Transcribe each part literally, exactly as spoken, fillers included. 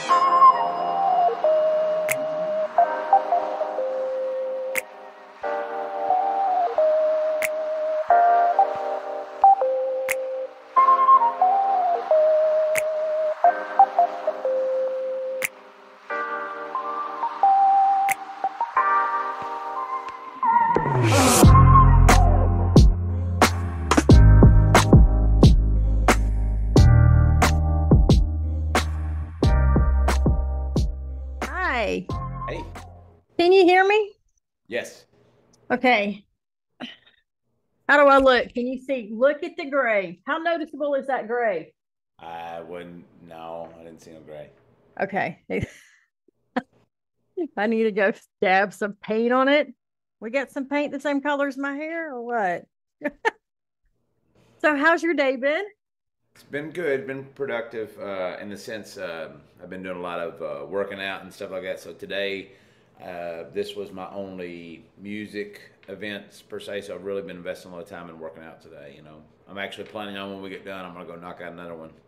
Hi. Hey, Can you hear me? yes. Okay. How do I look? Can you see? Look at the gray. How noticeable is that gray? I wouldn't. No, I didn't see no gray. Okay. I need to go dab some paint on it. We got some paint the same color as my hair or what? So, how's your day been? It's been good, been productive uh, in the sense um I've been doing a lot of uh, working out and stuff like that. So today, uh, this was my only music events per se. So I've really been investing a lot of time in working out today. You know, I'm actually planning on when we get done, I'm gonna go knock out another one.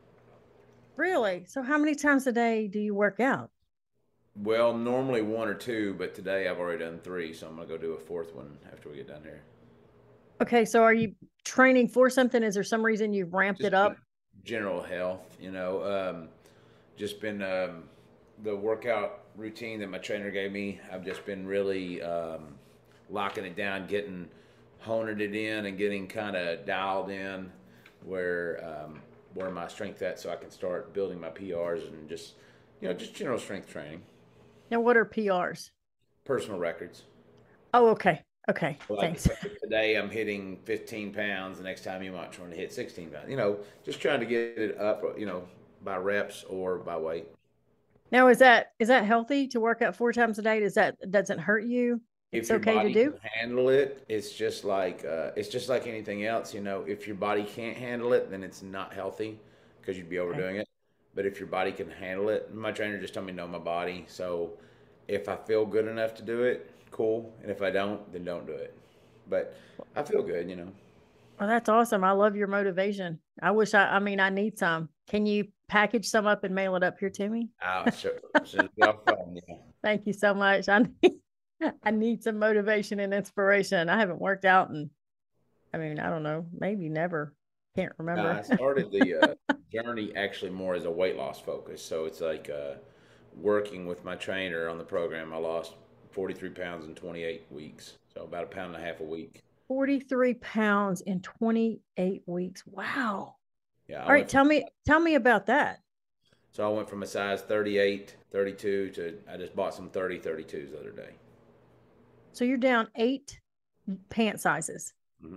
Really? So, how many times a day do you work out? Well, normally one or two, but today I've already done three, so I'm gonna go do a fourth one after we get done here. Okay. So, are you training for something? Is there some reason you've ramped it Just up? general health, you know. Um, just been um, the workout routine that my trainer gave me. I've just been really um, locking it down, getting honing it in, and getting kind of dialed in where um, where my strength at, so I can start building my P Rs and just you know just general strength training, Now, what are P Rs? personal records. Oh, okay. Okay. Like Thanks. if, if today I'm hitting fifteen pounds, the next time you might try to hit sixteen pounds. You know, just trying to get it up. You know, by reps or by weight. Now, is that is that healthy to work out four times a day? Does that doesn't hurt you? It's If your okay to body do? can handle it, it's just like uh, it's just like anything else. You know, if your body can't handle it, then it's not healthy because you'd be Okay. overdoing it. But if your body can handle it, my trainer just told me to know my body. So if I feel good enough to do it, cool. And if I don't, then don't do it. But I feel good, you know. Well, that's awesome. I love your motivation. I wish I I mean I need some. Can you package some up and mail it up here to me? Ah, sure. As soon as we get off the phone, yeah. Thank you so much. I need I need some motivation and inspiration. I haven't worked out and I mean, I don't know, maybe never. Can't No, remember. I started the uh, journey actually more as a weight loss focus. So it's like uh, working with my trainer on the program. I lost forty-three pounds in twenty-eight weeks. So about a pound and a half a week. forty-three pounds in twenty-eight weeks. Wow. Yeah, I All right, went from tell me tell me about that. so I went from a size thirty-eight, thirty-two to I just bought some thirty, thirty-twos the other day. So you're down eight pant sizes. Hmm.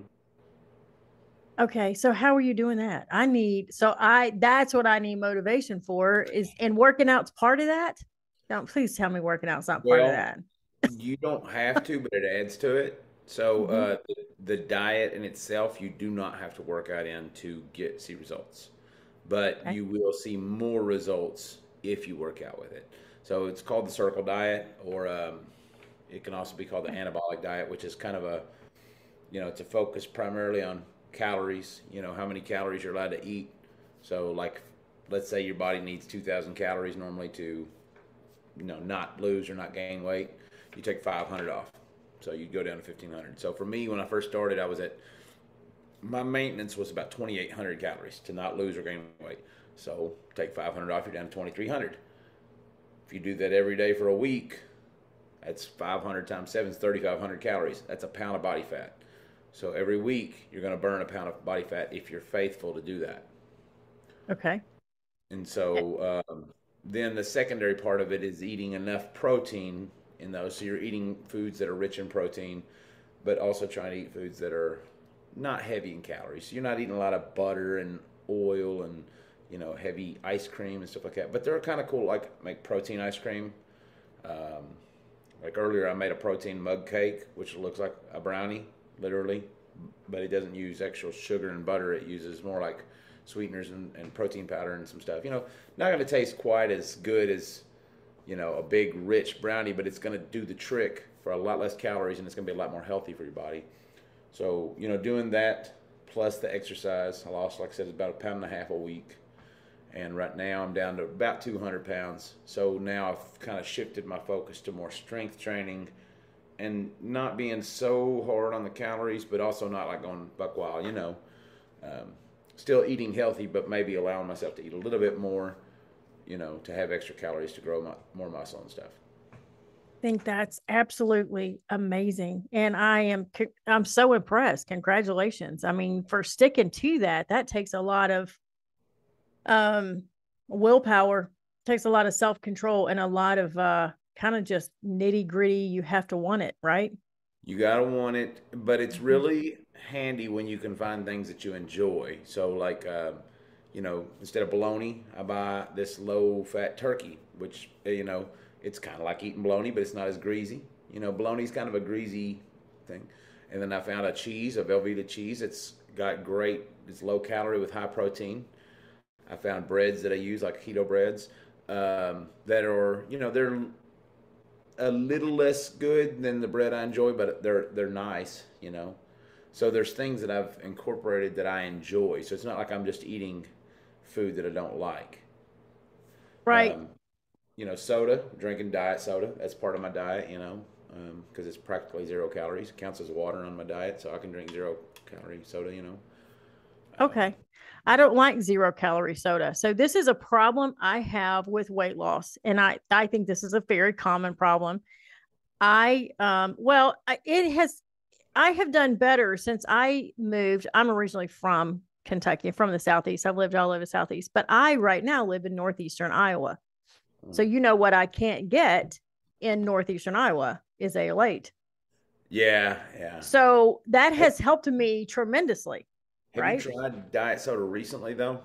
Okay, so how are you doing that? I need so I that's what I need motivation for is and working out's part of that. Don't please tell me working out's not part of Well, that. you don't have to, but it adds to it. So Hmm. uh, the, the diet in itself, you do not have to work out in to get see results, but Okay. you will see more results if you work out with it. So it's called the circle diet, or um, it can also be called the anabolic diet, which is kind of a you know it's a focus primarily on calories. You know how many calories you're allowed to eat. So like, let's say your body needs two thousand calories normally to you know not lose or not gain weight. You take five hundred off, so you go down to fifteen hundred. So for me, when I first started, I was at my maintenance was about twenty-eight hundred calories to not lose or gain weight. So take five hundred off, you're down to twenty-three hundred. If you do that every day for a week, that's five hundred times seven is thirty-five hundred calories. That's a pound of body fat. So every week, you're going to burn a pound of body fat if you're faithful to do that. Okay. And so um, then the secondary part of it is eating enough protein in those. So you're eating foods that are rich in protein, but also trying to eat foods that are not heavy in calories. So you're not eating a lot of butter and oil and you know heavy ice cream and stuff like that. But they're kind of cool. Like make protein ice cream. Um, like earlier, I made a protein mug cake, which looks like a brownie, literally, but it doesn't use actual sugar and butter. It uses more like sweeteners and, and protein powder and some stuff. You know, not going to taste quite as good as you know a big rich brownie, but it's going to do the trick for a lot less calories and it's going to be a lot more healthy for your body. So you know, doing that plus the exercise, I lost, like I said, about a pound and a half a week, And right now I'm down to about two hundred pounds. So now I've kind of shifted my focus to more strength training and not being so hard on the calories, but also not like going buck wild, you know. Um, still eating healthy, but maybe allowing myself to eat a little bit more, you know, to have extra calories to grow my, more muscle and stuff. Think that's absolutely amazing. And I am, I'm so impressed. Congratulations. I mean, for sticking to that, that takes a lot of um, willpower, takes a lot of self control and a lot of uh, kind of just nitty gritty. You have to want it, right? You gotta want it, but it's Mhm. really handy when you can find things that you enjoy. So, like, uh, you know, instead of bologna, I buy this low-fat turkey, which uh, you know, it's kind of like eating bologna, but it's not as greasy. You know, bologna's kind of a greasy thing. And then I found a cheese, a Velveeta cheese. It's got great. It's low calorie with high protein. I found breads that I use, like keto breads, um, that are, you know, they're a little less good than the bread I enjoy, but they're they're nice, you know. So there's things that I've incorporated that I enjoy. So it's not like I'm just eating food that I don't like. Right. Um, you know, soda, drinking diet soda, that's part of my diet, you know, because um, it's practically zero calories. It counts as water on my diet, so I can drink zero calorie soda, you know. Um, Okay. I don't like zero calorie soda. So this is a problem I have with weight loss. And I, I think this is a very common problem. I, um, well, I, it has, I have done better since I moved. I'm originally from Kentucky, from the Southeast. I've lived all over the Southeast, but I right now live in Northeastern Iowa. So, you know what I can't get in Northeastern Iowa is A L eight. yeah, yeah. So that Have, has helped me tremendously, have you right? tried diet soda recently, though?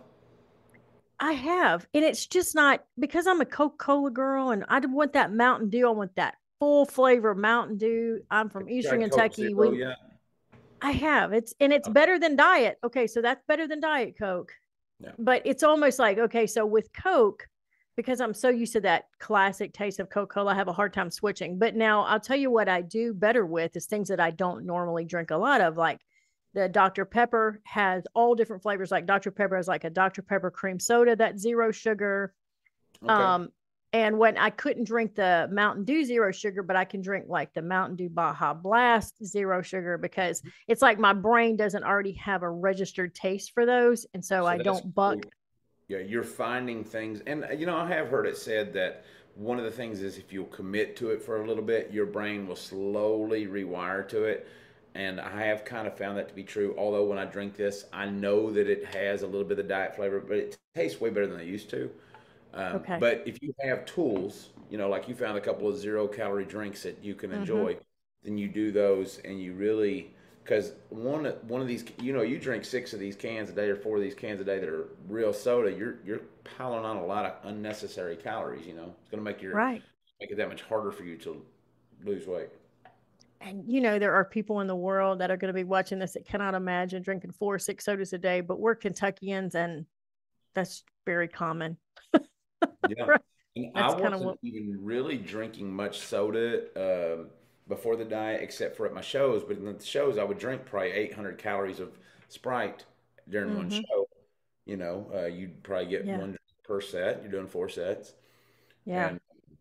I have. And it's just not because I'm a Coca Cola girl and I don't want that Mountain Dew. I want that full flavor Mountain Dew. I'm Have from you Eastern tried Coke Kentucky. Zero We, yet? I have. It's, and it's better than diet. Okay. So that's better than Diet Coke. No. But it's almost like, okay, so with Coke, because I'm so used to that classic taste of Coca Cola, I have a hard time switching. But now I'll tell you what I do better with is things that I don't normally drink a lot of, like the Doctor Pepper has all different flavors. Like Doctor Pepper has like a Doctor Pepper cream soda that's zero sugar. Okay. Um, and when I couldn't drink the Mountain Dew zero sugar, but I can drink like the Mountain Dew Baja Blast zero sugar because it's like my brain doesn't already have a registered taste for those. And so So I that's don't buck. cool. Yeah, you're finding things, and you know, I have heard it said that one of the things is if you'll commit to it for a little bit, your brain will slowly rewire to it. And I have kind of found that to be true. Although when I drink this, I know that it has a little bit of diet flavor, but it tastes way better than it used to. Um, Okay. but if you have tools, you know, like you found a couple of zero calorie drinks that you can Mm-hmm. enjoy, then you do those and you really, because one one of these, you know, you drink six of these cans a day or four of these cans a day that are real soda, you're you're piling on a lot of unnecessary calories. You know, it's going to make your Right. make it that much harder for you to lose weight. And you know, there are people in the world that are going to be watching this that cannot imagine drinking four or six sodas a day, but we're Kentuckians and that's very common. Yeah. And I That's kind of wasn't what. even really drinking much soda um, before the diet, except for at my shows. But in the shows, I would drink probably eight hundred calories of Sprite during one Mm-hmm. show. You know, uh, you'd probably get Yeah. one drink per set. You're doing four sets. Yeah. And,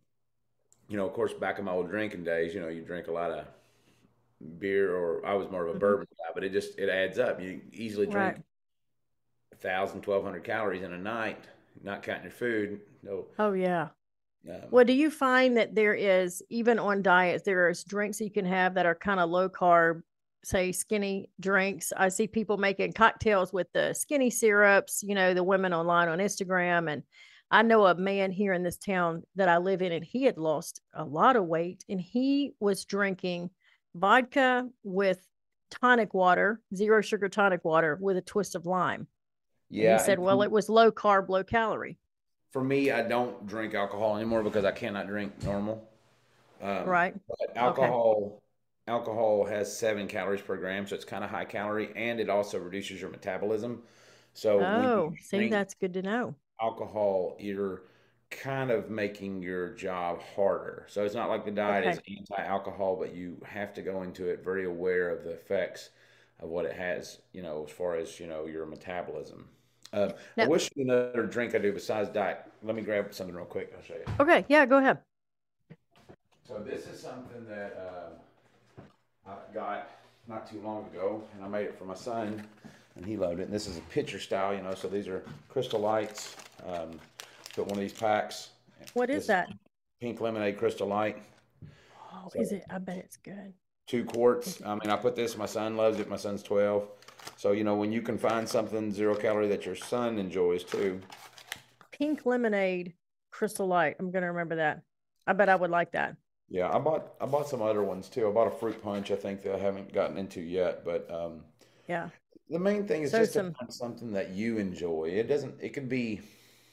you know, of course, back in my old drinking days, you know, you drink a lot of beer, or I was more of a Mm-hmm. bourbon guy, but it just, it adds up. You easily Right. drink one thousand, twelve hundred calories in a night, not counting your food. No. Oh, yeah. Um, Well, do you find that there is, even on diets, there is drinks you can have that are kind of low carb, say skinny drinks? I see people making cocktails with the skinny syrups, you know, the women online on Instagram. And I know a man here in this town that I live in, and he had lost a lot of weight and he was drinking vodka with tonic water, zero sugar tonic water with a twist of lime. And he yeah. said, well, And it was low carb, low calorie. for me, I don't drink alcohol anymore because I cannot drink normal. Um, Right. but Okay. alcohol, alcohol has seven calories per gram, so it's kind of high calorie, and it also reduces your metabolism. So when you Oh, see, drink that's good to know. alcohol, you're kind of making your job harder. So it's not like the diet is Okay. anti-alcohol, but you have to go into it very aware of the effects of what it has, you know, as far as, you know, your metabolism. Uh, I Now, wish you another drink I do besides diet. Let me grab something real quick. I'll show you. okay, yeah, go ahead. So this is something that uh, I got not too long ago, and I made it for my son, and he loved it. And this is a pitcher style, you know. So these are Crystal Lights. Um, put one of these packs. What is This is that? pink lemonade Crystal Light. Oh, is So it? I bet it's good. two Is quarts. it I mean, I put this. My son loves it. My son's twelve. So you know, when you can find something zero calorie that your son enjoys too. pink lemonade crystal light? I'm gonna remember that. I bet I would like that. Yeah, I bought I bought some other ones too. I bought a fruit punch. I think that I haven't gotten into yet, but um, Yeah. the main thing is So just to some find something that you enjoy. It doesn't. It could be,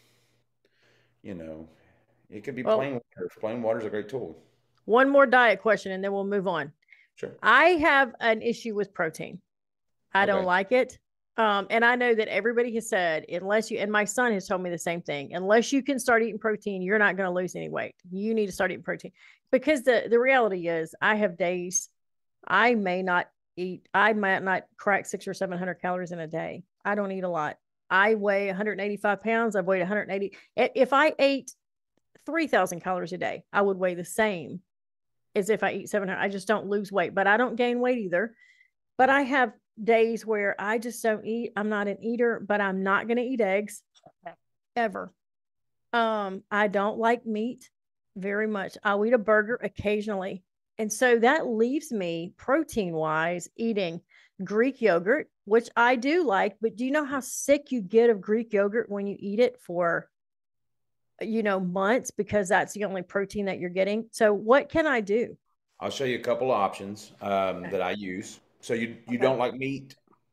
you know, it could be well, plain water. Plain water is a great tool. one more diet question and then we'll move on. Sure. I have an issue with protein. I don't Okay. like it. Um, and I know that everybody has said, unless you, and my son has told me the same thing, unless you can start eating protein, you're not going to lose any weight. You need to start eating protein because the, the reality is, I have days I may not eat, I might not crack six or seven hundred calories in a day. I don't eat a lot. I weigh one hundred eighty-five pounds. I've weighed one hundred eighty. If I ate three thousand calories a day, I would weigh the same as if I eat seven hundred. I just don't lose weight, but I don't gain weight either. But I have days where I just don't eat. I'm not an eater, but I'm not going to eat eggs ever. Um, I don't like meat very much. I'll eat a burger occasionally. And so that leaves me protein wise eating Greek yogurt, which I do like. But do you know how sick you get of Greek yogurt when you eat it for, you know, months because that's the only protein that you're getting? So what can I do? I'll show you a couple of options um, Okay. that I use. So you you Okay. don't like meat,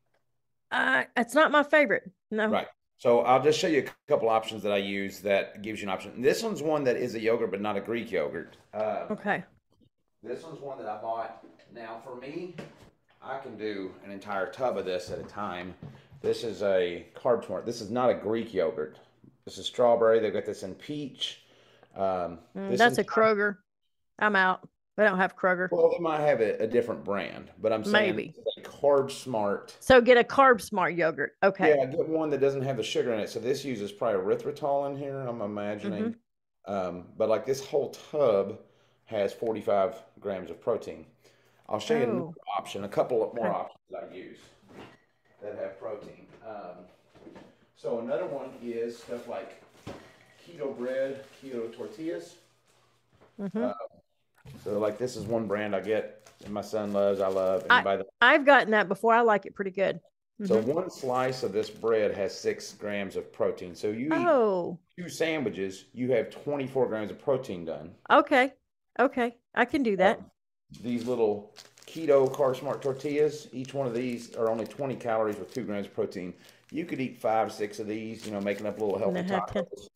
Uh, it's not my favorite. No. right? So I'll just show you a couple options that I use that gives you an option. This one's one that is a yogurt, but not a Greek yogurt. Um, Okay. this one's one that I bought. Now for me, I can do an entire tub of this at a time. This is a carb smart. This is not a Greek yogurt. This is strawberry. They've got this in peach. Um, Mm, this that's a entire Kroger. I'm out. They don't have Kroger. well, they might have a, a different brand, but I'm saying Maybe. this is a carb smart. So get a carb smart yogurt. Okay. Yeah, get one that doesn't have the sugar in it. So this uses probably erythritol in here, I'm imagining. Mm-hmm. Um, but like this whole tub has forty-five grams of protein. I'll show you another Oh, option, a couple of more okay. options that I use that have protein. Um, so another one is stuff like keto bread, keto tortillas. Mm-hmm. Uh, so like this is one brand I get and my son loves, I love, and you I buy the I've gotten that before. I like it pretty good. so Mm-hmm. one slice of this bread has six grams of protein. So you eat Oh, two sandwiches, you have twenty-four grams of protein done. okay. Okay. I can do that. Um, these little keto carb smart tortillas, each one of these are only twenty calories with two grams of protein. You could eat five, six of these, you know, making up little And I healthy have ten. tacos.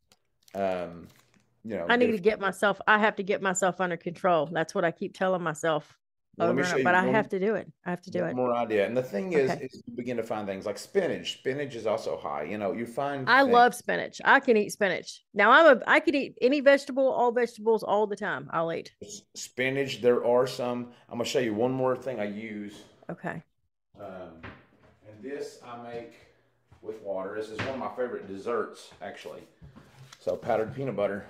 Um, you know, I need get to a, get myself, I have to get myself under control. That's what I keep telling myself well, let over me and show over. you But I one have to do it. I have to do one it. more idea. And the thing is, Okay. is you begin to find things like spinach. Spinach is also high. You know, you find I things. love spinach. I can eat spinach. Now I'm a I could eat any vegetable, all vegetables all the time. I'll eat. Spinach, there are some. I'm gonna show you one more thing I use. Okay. Um, and this I make with water. This is one of my favorite desserts, actually. So powdered peanut butter.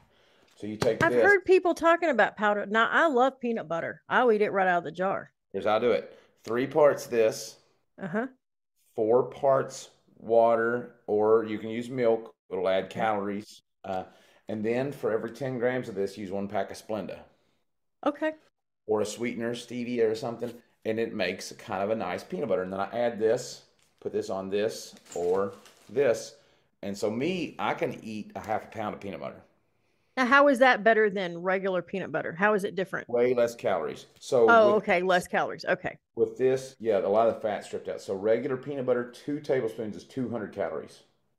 So you take I've this. heard people talking about powder. Now I love peanut butter. I'll eat it right out of the jar. Here's how I do it. Three parts this, Uh-huh. four parts water, or you can use milk. It'll add Okay. calories. Uh, and then for every ten grams of this, use one pack of Splenda Okay. or a sweetener, stevia or something, and it makes kind of a nice peanut butter. And then I add this, put this on this or this. And so me, I can eat a half a pound of peanut butter. Now how is that better than regular peanut butter? How is it different? Way less calories. So Oh, with okay. Less calories. Okay. with this, yeah, a lot of the fat stripped out. So regular peanut butter, two tablespoons is two hundred calories.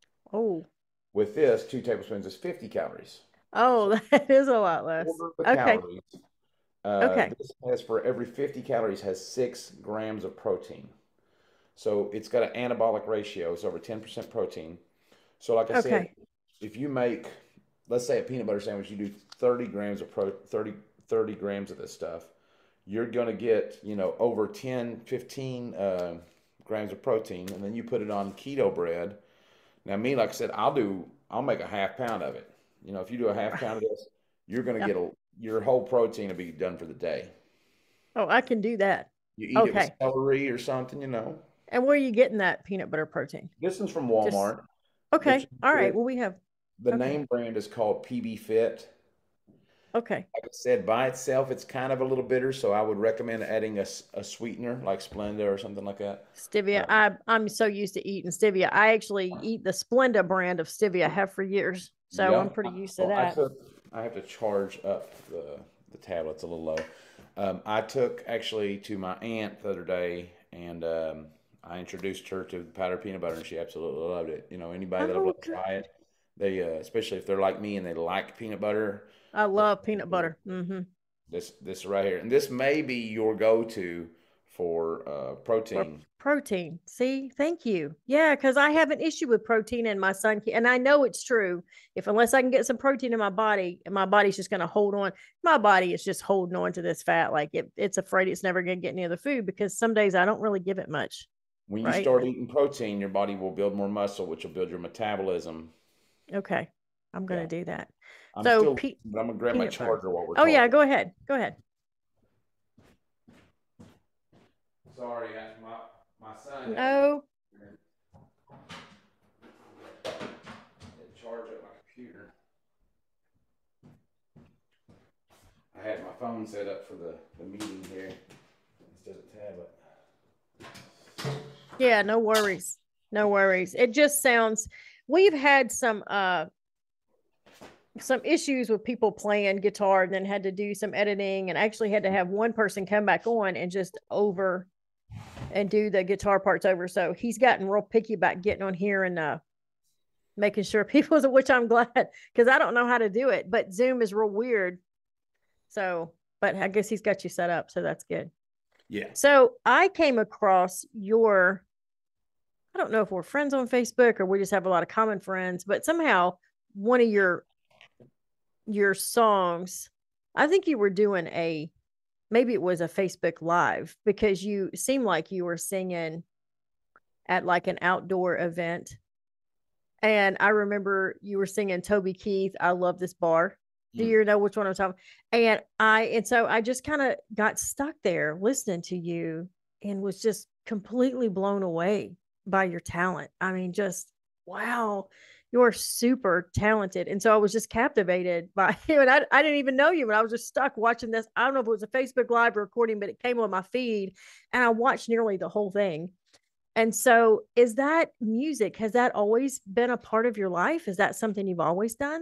Oh. With this, two tablespoons is fifty calories. So Oh, that is a lot less. quarter of the Okay. calories. Uh, Okay. this has for every fifty calories has six grams of protein. So it's got an anabolic ratio. It's over ten percent protein. So like I said, Okay. if you make, let's say a peanut butter sandwich, you do thirty grams of pro, thirty, thirty grams of this stuff, you're going to get, you know, over ten, fifteen uh, grams of protein. And then you put it on keto bread. Now, me, like I said, I'll do, I'll make a half pound of it. You know, if you do a half pound of this, you're going to Yeah. get a, your whole protein will be done for the day. Oh, I can do that. You eat it with Okay. celery or something, you know. And where are you getting that peanut butter protein? This one's from Just Walmart, but okay. you All get right. it. Well, we have The okay. name brand is called P B Fit. Okay. Like I said, by itself, it's kind of a little bitter, so I would recommend adding a, s- a sweetener like Splenda or something like that. Stevia. Uh, I I'm so used to eating stevia. I actually eat the Splenda brand of stevia. I have for years, so I'm yeah, pretty I, used to well, I that. took. I have to charge up the the tablets a little low. Um, I took actually to my aunt the other day, and um, I introduced her to powdered peanut butter, and she absolutely loved it. You know, anybody that'll Oh, let me good. try it, they uh, especially if they're like me and they like peanut butter, I they love peanut butter. Mm-hmm. this this right here, and this may be your go-to for uh, For protein. protein. See, thank you. Yeah, because I have an issue with protein, and my son, can, and I know it's true. If unless I can get some protein in my body, and my body's just going to hold on, my body is just holding on to this fat, like it, it's afraid it's never going to get near the food because some days I don't really give it much. When you Right. start eating protein, your body will build more muscle, which will build your metabolism. Okay. I'm going Yeah, to do that. I'm So, still, pe- but I'm gonna grab my peanut butter. charger while we're Oh, yeah. talking. Go ahead. Go ahead. Sorry, I- my my son had No. to charge up my computer. I had my phone set up for the, the meeting here instead of tablet. Yeah. No worries. No worries. It just sounds, we've had some, uh, some issues with people playing guitar and then had to do some editing and actually had to have one person come back on and just over and do the guitar parts over. So he's gotten real picky about getting on here and uh, making sure people, which I'm glad because I don't know how to do it. But Zoom is real weird. So, but I guess he's got you set up. So that's good. Yeah. So I came across your, I don't know if we're friends on Facebook or we just have a lot of common friends, but somehow one of your your songs, I think you were doing a maybe it was a Facebook live because you seemed like you were singing at like an outdoor event. And I remember you were singing Toby Keith, I Love This Bar. Do Mm. you know which one I'm talking? And I and so I just kind of got stuck there listening to you and was just completely blown away by your talent. I mean, just wow, you're super talented. And so I was just captivated by you. And I, I didn't even know you, but I was just stuck watching this. I don't know if it was a Facebook Live recording, but it came on my feed and I watched nearly the whole thing. And so, is that music? Has that always been a part of your life? Is that something you've always done?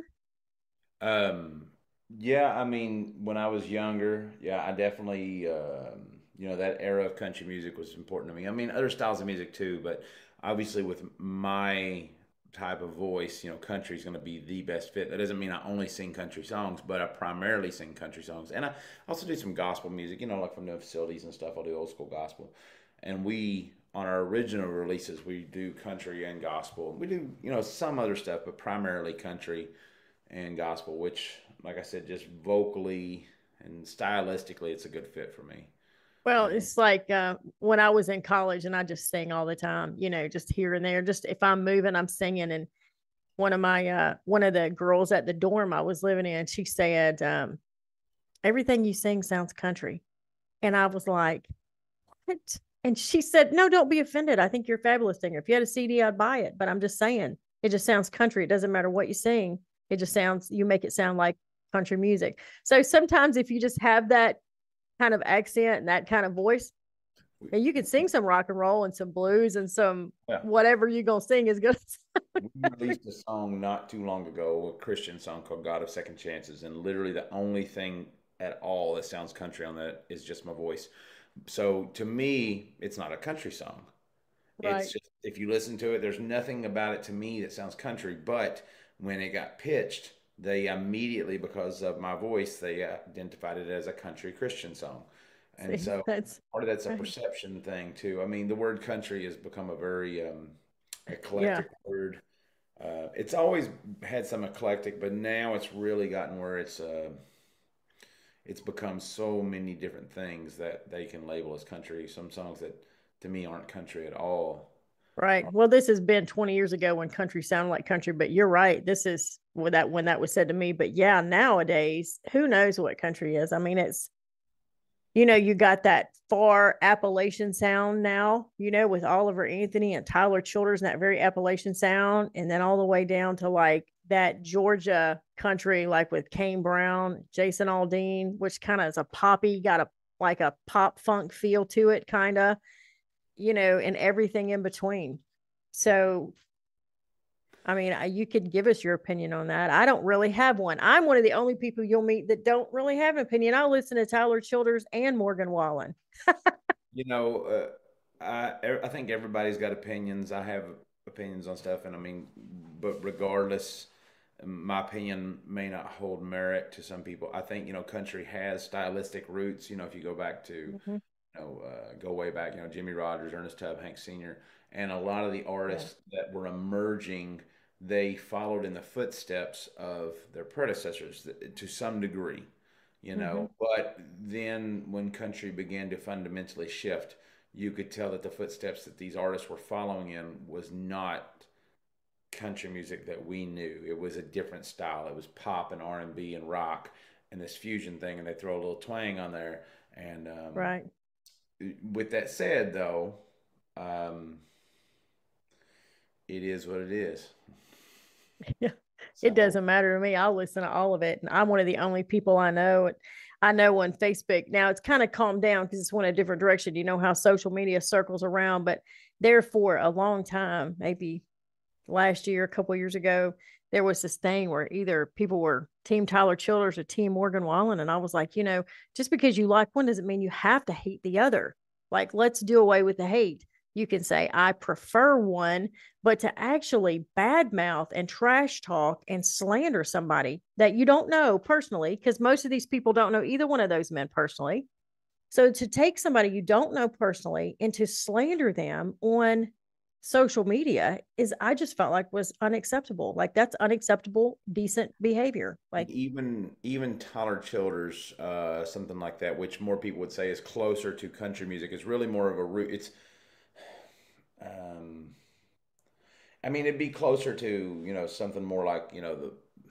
Um, yeah, I mean, when I was younger, yeah, I definitely, um, you know, that era of country music was important to me. I mean, other styles of music too, but obviously with my type of voice, you know, country is going to be the best fit. That doesn't mean I only sing country songs, but I primarily sing country songs. And I also do some gospel music, you know, like from the facilities and stuff. I'll do old school gospel. And we, on our original releases, we do country and gospel. We do, you know, some other stuff, but primarily country and gospel, which, like I said, just vocally and stylistically, it's a good fit for me. Well, And it's like uh, when I was in college and I just sing all the time, you know, just here and there. Just if I'm moving, I'm singing. And one of my, uh, one of the girls at the dorm I was living in, she said, um, everything you sing sounds country. And I was like, what? And she said, no, don't be offended. I think you're a fabulous singer. If you had a C D, I'd buy it. But I'm just saying, it just sounds country. It doesn't matter what you sing. It just sounds, you make it sound like country music. So sometimes if you just have that kind of accent and that kind of voice, we, and you can sing some rock and roll and some blues and some yeah, whatever you're going to sing is good. we released a song not too long ago, a Christian song called God of Second Chances. And literally the only thing at all that sounds country on that is just my voice. So to me, it's not a country song. It's Right. just, if you listen to it, there's nothing about it to me that sounds country. But when it got pitched, they immediately, because of my voice, they identified it as a country Christian song. And See, so that's part of that's a right. perception thing too. I mean, the word country has become a very um, Yeah. eclectic word. Uh, it's always had some eclectic, but now it's really gotten where it's uh, it's become so many different things that they can label as country. Some songs that to me aren't country at all. Right. Well, this has been twenty years ago when country sounded like country, but you're right. This is when that when that was said to me. But yeah, nowadays, who knows what country is? I mean, it's you know, you got that far Appalachian sound now, you know, with Oliver Anthony and Tyler Childers and that very Appalachian sound, and then all the way down to like that Georgia country, like with Kane Brown, Jason Aldean, which kind of is a poppy, got a like a pop funk feel to it, kind of, you know, and everything in between. So I mean, you could give us your opinion on that. I don't really have one. I'm one of the only people you'll meet that don't really have an opinion. I listen to Tyler Childers and Morgan Wallen. You know, uh, I I think everybody's got opinions. I have opinions on stuff, and I mean, but regardless, my opinion may not hold merit to some people. I think, you know, country has stylistic roots. You know, if you go back to, you Mm-hmm. know, uh, go way back, you know, Jimmy Rogers, Ernest Tubb, Hank Senior, and a lot of the Yeah. artists that were emerging, they followed in the footsteps of their predecessors to some degree, you Mm-hmm. know. But then when country began to fundamentally shift, you could tell that the footsteps that these artists were following in was not country music that we knew. It was a different style. It was pop and R and B and rock and this fusion thing, and they throw a little twang on there. And um, Right. with that said, though, um, it is what it is. Yeah. It So doesn't matter to me. I'll listen to all of it. And I'm one of the only people I know. I know on Facebook now it's kind of calmed down because it's went a different direction. You know how social media circles around, but there for a long time, maybe last year, a couple of years ago, there was this thing where either people were team Tyler Childers or team Morgan Wallen. And I was like, you know, just because you like one doesn't mean you have to hate the other. Like, let's do away with the hate. You can say, I prefer one, but to actually badmouth and trash talk and slander somebody that you don't know personally, because most of these people don't know either one of those men personally. So to take somebody you don't know personally and to slander them on social media is I just felt like was unacceptable. Like that's unacceptable, decent behavior. Like even even Tyler Childers, uh, something like that, which more people would say is closer to country music, is really more of a root. It's, um, I mean, it'd be closer to, you know, something more like, you know, the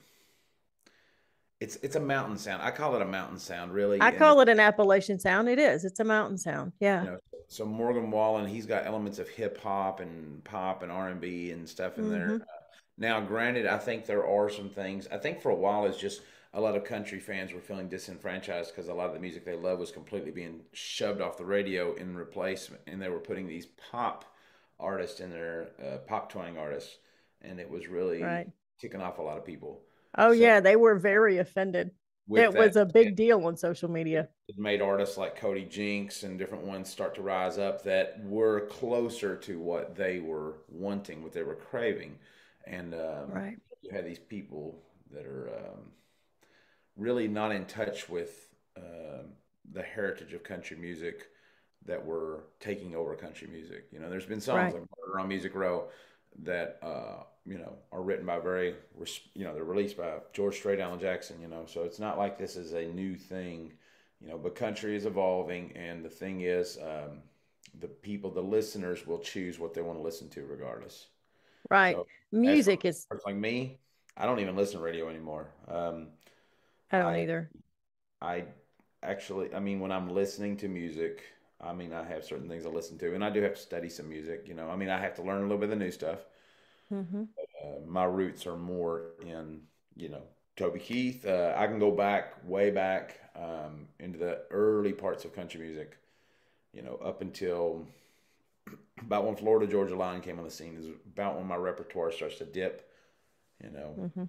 it's it's a mountain sound. I call it a mountain sound, I really, and call it's, it an Appalachian sound. It is. It's a mountain sound. you Yeah. know, so Morgan Wallen, he's got elements of hip hop and pop and R and B and stuff in there. Mm-hmm. Now, granted, I think there are some things. I think for a while it's just a lot of country fans were feeling disenfranchised because a lot of the music they love was completely being shoved off the radio in replacement, and they were putting these pop artists in there, uh, pop twang artists, and it was really Right. ticking off a lot of people. Oh So yeah, they were very offended. with It that was a said, big deal on social it, media. it made artists like Cody Jinks and different ones start to rise up that were closer to what they were wanting, what they were craving, and um, Right. you had these people that are um, really not in touch with uh, the heritage of country music that were taking over country music. You know, there's been songs Right. like Murder on Music Row that uh, you know are written by very, you know, they're released by George Strait, Alan Jackson. You know, so it's not like this is a new thing. You know, but country is evolving, and the thing is, um, the people, the listeners, will choose what they want to listen to, regardless. Right. So, as for Music is like me, I don't even listen to radio anymore. Um, I don't I either. I actually, I mean, when I'm listening to music, I mean, I have certain things I listen to, and I do have to study some music. You know, I mean, I have to learn a little bit of the new stuff. Mm-hmm. Uh, my roots are more in, you know, Toby Keith. Uh, I can go back, way back, um, into the early parts of country music. You know, up until about when Florida Georgia Line came on the scene is about when my repertoire starts to dip. You know, Mm-hmm.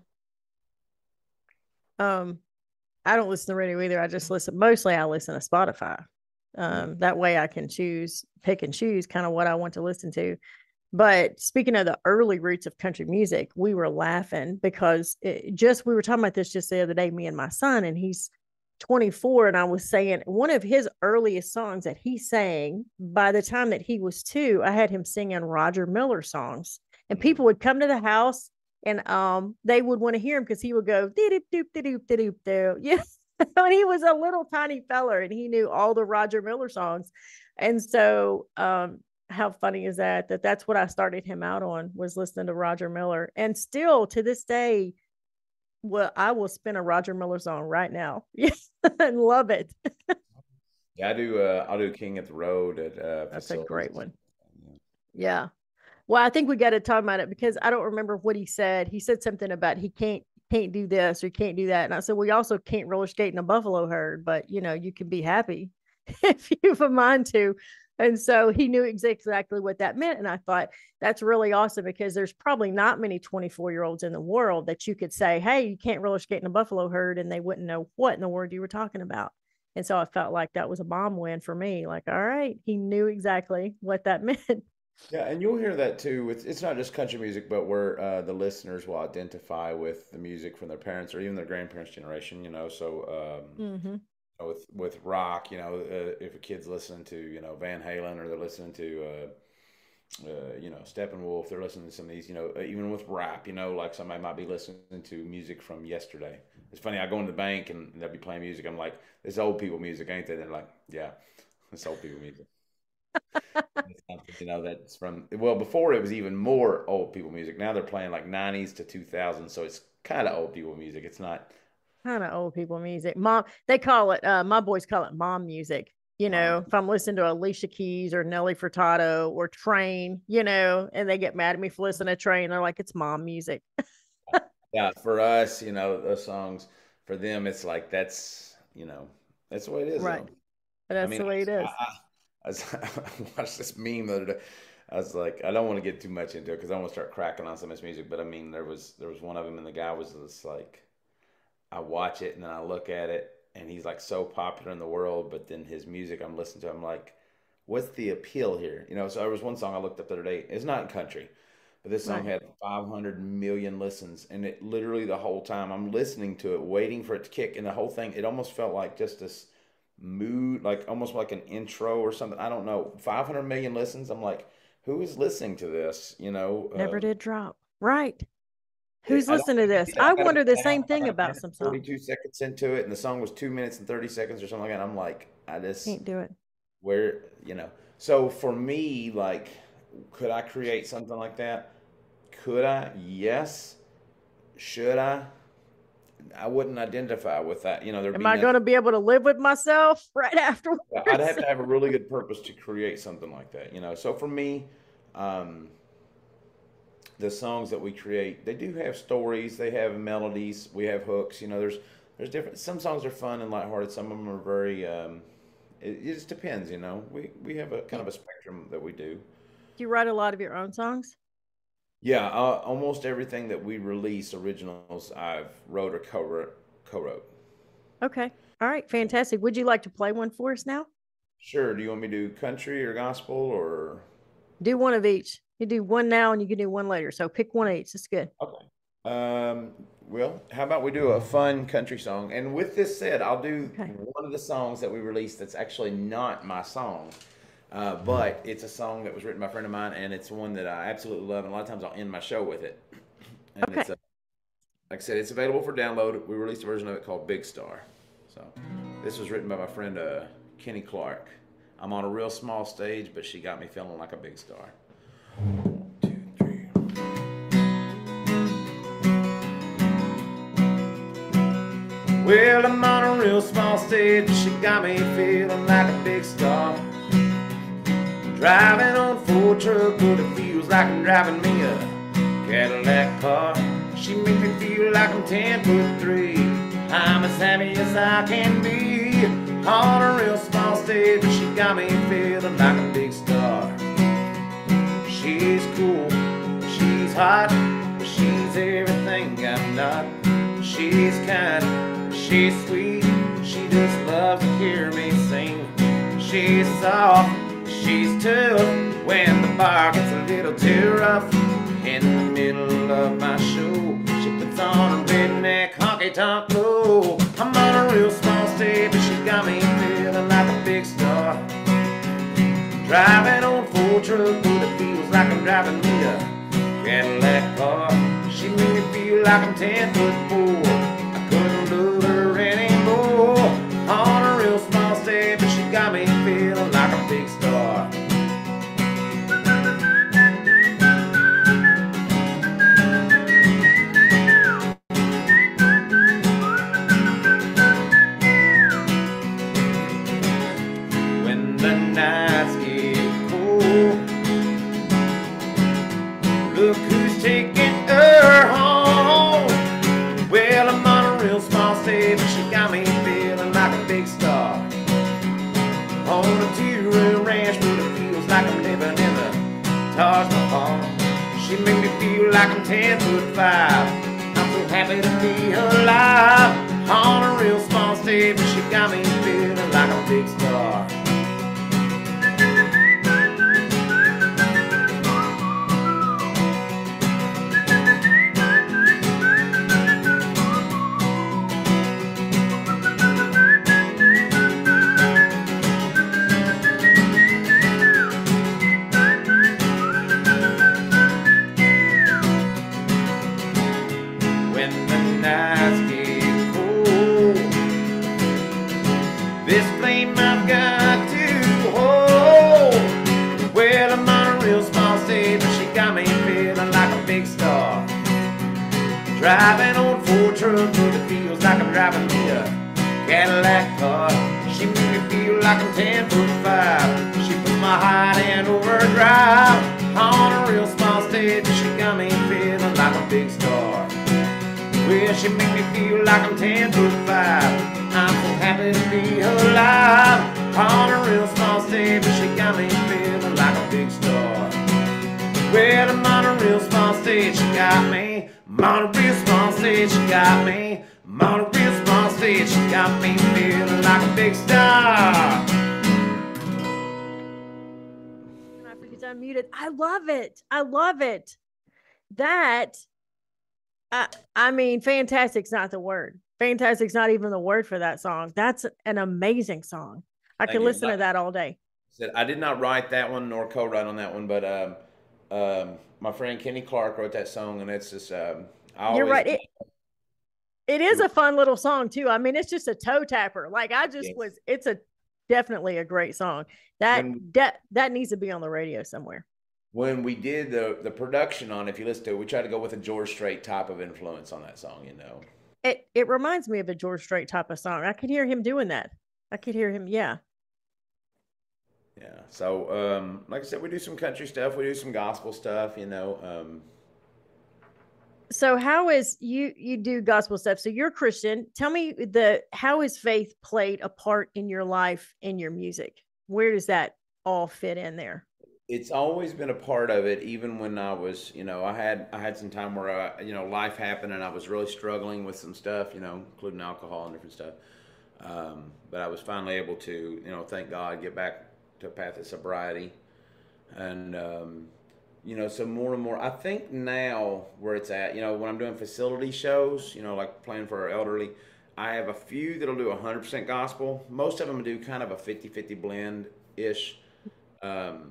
Um, I don't listen to radio either. I just listen mostly I listen to Spotify. mm, Um, that way I can choose, pick and choose kind of what I want to listen to. But speaking of the early roots of country music, we were laughing because it just we were talking about this just the other day, me and my son, and he's twenty-four. And I was saying one of his earliest songs that he sang by the time that he was two, I had him singing Roger Miller songs. And mm, people would come to the house and um they would want to hear him because he would go doop doop doop doop doop. Yes. When he was a little tiny feller and he knew all the Roger Miller songs. And so um how funny is that? That that's what I started him out on, was listening to Roger Miller, and still to this day, well, I will spin a Roger Miller song right now. Yes, and love it. Yeah, I do. Uh, I'll do King at the Road at uh, That's a facilities. great one. Yeah. Well, I think we got to talk about it because I don't remember what he said. He said something about he can't can't do this or can't do that. And I said, we also can't roller skate in a buffalo herd, but you know, you can be happy if you have a mind to. And so he knew exactly what that meant. And I thought that's really awesome because there's probably not many twenty-four year olds in the world that you could say, hey, you can't roller skate in a buffalo herd, and they wouldn't know what in the world you were talking about. And so I felt like that was a bomb win for me. Like, all right, he knew exactly what that meant. Yeah, and you'll hear that too. It's it's not just country music, but where uh, the listeners will identify with the music from their parents or even their grandparents' generation. You know, so um, Mm-hmm. with with rock, you know, uh, if a kid's listening to you know Van Halen or they're listening to uh, uh, you know Steppenwolf, they're listening to some of these. You know, uh, even with rap, you know, like somebody might be listening to music from yesterday. It's funny. I go into the bank and they'll be playing music. I'm like, "This old people music, ain't they?" They're like, "Yeah, it's old people music." It's something, you know, that's from, well, before it was even more old people music. Now they're playing like nineties to two thousands, so it's kind of old people music. It's not Kind of old people music. Mom, they call it, uh, my boys call it mom music. You mom. know, if I'm listening to Alicia Keys or Nelly Furtado or Train, you know, and they get mad at me for listening to Train, they're like, it's mom music. Yeah, for us, you know, those songs, for them, it's like that's, you know, that's the way it is, Right. though. I That's mean, the way it I, is. I, I, was, I watched this meme the other day. I was like, I don't want to get too much into it because I want to start cracking on some of this music. But I mean, there was there was one of them, and the guy was just like, I watch it and then I look at it, and he's like so popular in the world, but then his music I'm listening to, I'm like, what's the appeal here? You know, so there was one song I looked up the other day. It's not in country, but this song Right. had five hundred million listens, and it literally the whole time I'm listening to it, waiting for it to kick, and the whole thing, it almost felt like just this mood, like almost like an intro or something. I don't know. five hundred million listens. I'm like, who is listening to this? You Never know, um, did drop. Right. it, Who's I don't listening to think I this? did. I I got about wonder the an hour, same I thing got a about minute some and songs. forty-two seconds into it, and the song was two minutes and thirty seconds or something like that. I'm like, I just, Can't do it. where, you know. So for me, like, could I create something like that? Could I? Yes. Should I? I wouldn't identify with that. You know, there'd Am be I going nothing. to be able to live with myself right I'd afterwards? have to have a really good purpose to create something like that. You know, so for me, um, the songs that we create, they do have stories, they have melodies, we have hooks. You know, there's there's different. Some songs are fun and lighthearted. Some of them are very. Um, it, it just depends. You know, we we have a kind Do of a spectrum that we do. you write a lot of your own songs? Yeah, uh, almost everything that we release originals, I've wrote or co-wrote. Co-wrote. Okay. All right. Fantastic. Would you like to play one for us now? Sure. Do you want me to do country or gospel or? Do one of each. You do one now and you can do one later. So pick one each. That's good. Okay. Um, well, how about we do a fun country song? And with this said, I'll do Okay. one of the songs that we released that's actually not my song, uh, but it's a song that was written by a friend of mine, and it's one that I absolutely love. And a lot of times I'll end my show with it. And Okay. it's a, like I said, it's available for download. We released a version of it called Big Star. So this was written by my friend uh, Kenny Clark. I'm on a real small stage, but she got me feeling like a big star. One, two, three. Well, I'm on a real small stage, but she got me feeling like a big star. Driving on full truck, but it feels like I'm driving me a Cadillac car. She makes me feel like I'm ten foot three. I'm as happy as I can be. On a real small stage, but she got me feeling like a big star. She's cool, she's hot, she's everything I'm not. She's kind, she's sweet, she just loves to hear me sing. She's soft, she's tough, when the bar gets a little too rough. In the middle of my show, she puts on a redneck honky-tonk low. I'm on a real small stage, but she got me feeling like a big star. Driving on full truck, but it feels like I'm driving me a Cadillac car. She made me feel like I'm ten foot four. I couldn't love her anymore. On a real small stage, but she got me feeling like a big star. on a two-room ranch, but it feels like I'm living in the Taj Mahal. She made me feel like I'm ten foot five. I'm so happy to be alive. On a real small stage, but she got me feeling like a big star. Driving on Ford truck, but it feels like I'm driving me a Cadillac car. She made me feel like I'm ten foot five. She put my heart in overdrive. On a real small stage, she got me feeling like a big star. Well, she made me feel like I'm ten foot five. I'm so happy to be alive. On a real small stage, she got me feeling like a big star. Well, I'm on a real small stage, she got me. I'm on a real small stage, she got me. I'm on a real small stage, she got me feeling like a big star. I forget to unmute it. I love it. I love it. That, I, I mean, fantastic's not the word. Fantastic's not even the word for that song. That's an amazing song. I could listen to that all day. Said I did not write that one nor co-write on that one, but um, um, my friend Kenny Clark wrote that song, and it's just um, I always, you're right. It, it is a fun little song too. I mean, it's just a toe tapper. Like I just yes. was. It's a definitely a great song. That when, that that needs to be on the radio somewhere. When we did the the production on, if you listen to it, we tried to go with a George Strait type of influence on that song. You know, it it reminds me of a George Strait type of song. I could hear him doing that. I could hear him. Yeah. Yeah. So, um, like I said, we do some country stuff. We do some gospel stuff, you know. Um, so how is you, you do gospel stuff. So you're Christian. Tell me the, how has faith played a part in your life, in your music? Where does that all fit in there? It's always been a part of it. Even when I was, you know, I had, I had some time where, I, you know, life happened and I was really struggling with some stuff, you know, including alcohol and different stuff. Um, but I was finally able to, you know, thank God, get back to a path of sobriety. And, um, you know, so more and more, I think now where it's at, you know, when I'm doing facility shows, you know, like playing for our elderly, I have a few that'll do one hundred percent gospel. Most of them do kind of a fifty-fifty blend-ish. Um,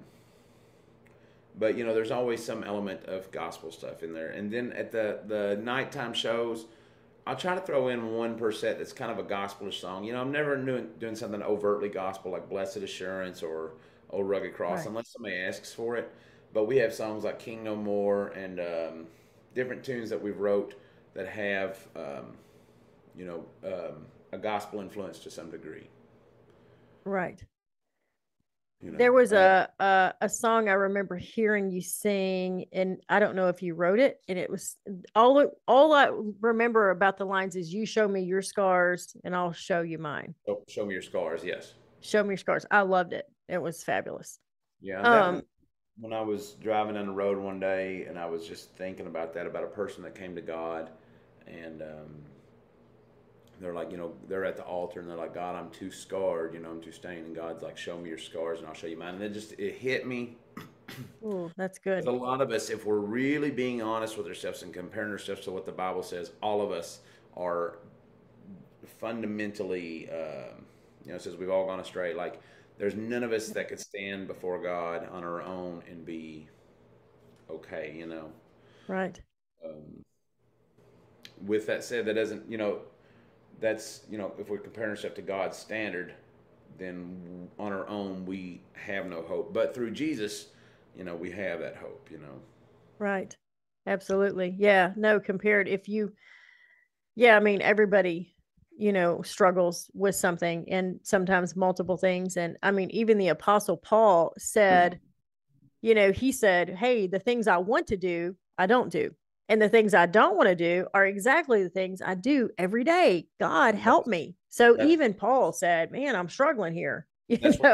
but, you know, there's always some element of gospel stuff in there. And then at the, the nighttime shows, I'll try to throw in one per set that's kind of a gospelish song. You know, I'm never doing, doing something overtly gospel like Blessed Assurance or Old Rugged Cross, right, unless somebody asks for it. But we have songs like King No More and um, different tunes that we've wrote that have, um, you know, um, a gospel influence to some degree. Right. You know, there was a, a a song I remember hearing you sing, and I don't know if you wrote it. And it was all all I remember about the lines is, "You show me your scars, and I'll show you mine." Oh, show me your scars. Yes. Show me your scars. I loved it. It was fabulous. Yeah. Um. That, when I was driving down the road one day, and I was just thinking about that, about a person that came to God, and um, they're like, you know, they're at the altar and they're like, "God, I'm too scarred, you know, I'm too stained." And God's like, "Show me your scars and I'll show you mine." And it just, it hit me. Ooh, that's good. A lot of us, if we're really being honest with ourselves and comparing ourselves to what the Bible says, all of us are fundamentally, uh, you know, it says we've all gone astray. Like, there's none of us that could stand before God on our own and be okay, you know. Right. Um, with that said, that doesn't, you know, that's, you know, if we're comparing ourselves to God's standard, then on our own we have no hope. But through Jesus, you know, we have that hope, you know. Right. Absolutely. Yeah. No, compared, if you, yeah, I mean, everybody, you know, struggles with something, and sometimes multiple things. And I mean, even the Apostle Paul said, you know, he said, "Hey, the things I want to do, I don't do. And the things I don't want to do are exactly the things I do every day. God help me." So that's, even Paul said, "Man, I'm struggling here." You that's know, what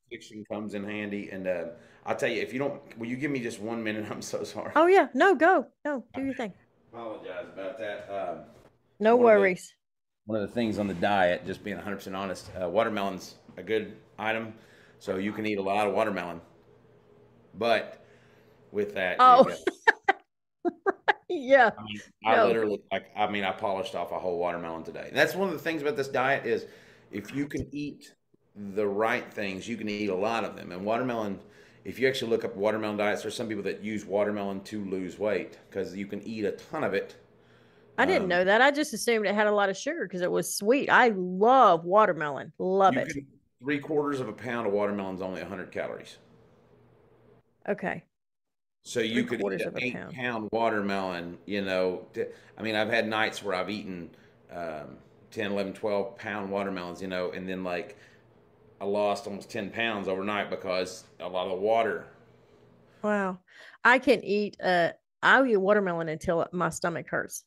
fiction comes in handy. And uh, I'll tell you, if you don't, will you give me just one minute? I'm so sorry. Oh yeah, no, go, no, do your thing. Apologize about that. Um, No one of the worries. one of the things on the diet, just being one hundred percent honest, uh, watermelon's a good item, so you can eat a lot of watermelon. But with that, you Oh got. yeah, I mean, I no, literally like. I mean, I polished off a whole watermelon today. And that's one of the things about this diet is, if you can eat the right things, you can eat a lot of them. And watermelon, if you actually look up watermelon diets, there's some people that use watermelon to lose weight because you can eat a ton of it. I didn't Um, know that. I just assumed it had a lot of sugar because it was sweet. I love watermelon, love you it. can three quarters of a pound of watermelon is only one hundred calories. Okay, So three you could eat quarters an of a eight pound. pound watermelon, you know. t- I mean, I've had nights where I've eaten um, ten, eleven, twelve pound watermelons, you know, and then like I lost almost ten pounds overnight because a lot of the water. Wow, I can eat. Uh, I'll eat watermelon until my stomach hurts.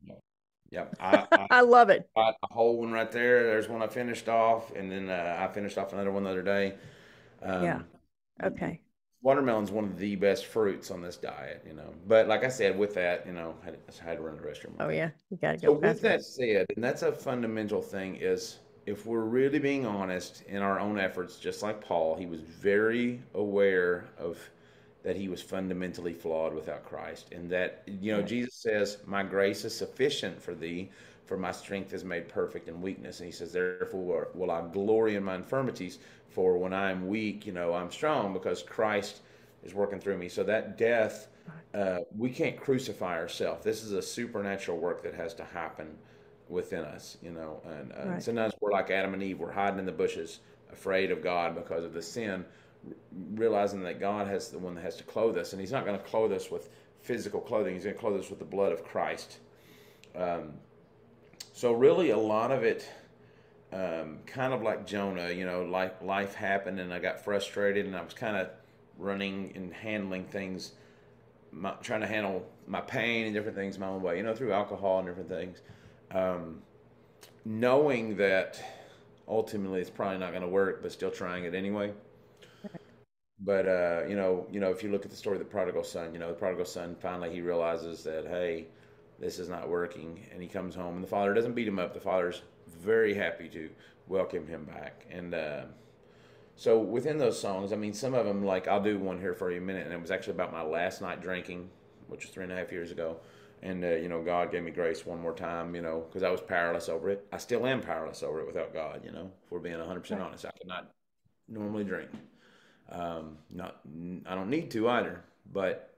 Yep. I, I I love it. got a whole one right there. There's one I finished off, and then uh, I finished off another one the other day. Yeah. Um, Okay. Watermelon's one of the best fruits on this diet, you know. But like I said, with that, you know, I had, I had to run to the restroom real Oh quick. yeah, you got to go So with bathroom. that said, and that's a fundamental thing, is if we're really being honest in our own efforts, just like Paul, he was very aware of that he was fundamentally flawed without Christ. And that, you know, Right. Jesus says, my grace is sufficient for thee, for my strength is made perfect in weakness. And he says, therefore will I glory in my infirmities, for when I'm weak, you know, I'm strong because Christ is working through me. So that death, Right. uh, we can't crucify ourselves. This is a supernatural work that has to happen within us, you know. And, uh, and Right. sometimes we're like Adam and Eve, we're hiding in the bushes, afraid of God because of the sin, realizing that God has the one that has to clothe us, and He's not going to clothe us with physical clothing. He's going to clothe us with the blood of Christ. Um, so really, a lot of it, um, kind of like Jonah, you know, life life happened, and I got frustrated, and I was kind of running and handling things, my, trying to handle my pain and different things my own way, you know, through alcohol and different things, um, knowing that ultimately it's probably not going to work, but still trying it anyway. Right. But uh, you know, you know, if you look at the story of the prodigal son, you know, the prodigal son finally he realizes that hey, this is not working, and he comes home, and the father doesn't beat him up. The father's very happy to welcome him back, and uh, so within those songs, I mean, some of them like I'll do one here for you a minute, and it was actually about my last night drinking, which was three and a half years ago, and uh, you know, God gave me grace one more time, you know, because I was powerless over it. I still am powerless over it without God, you know, if we're being one hundred percent Right. honest. I could not normally drink. Um, not, I don't need to either. But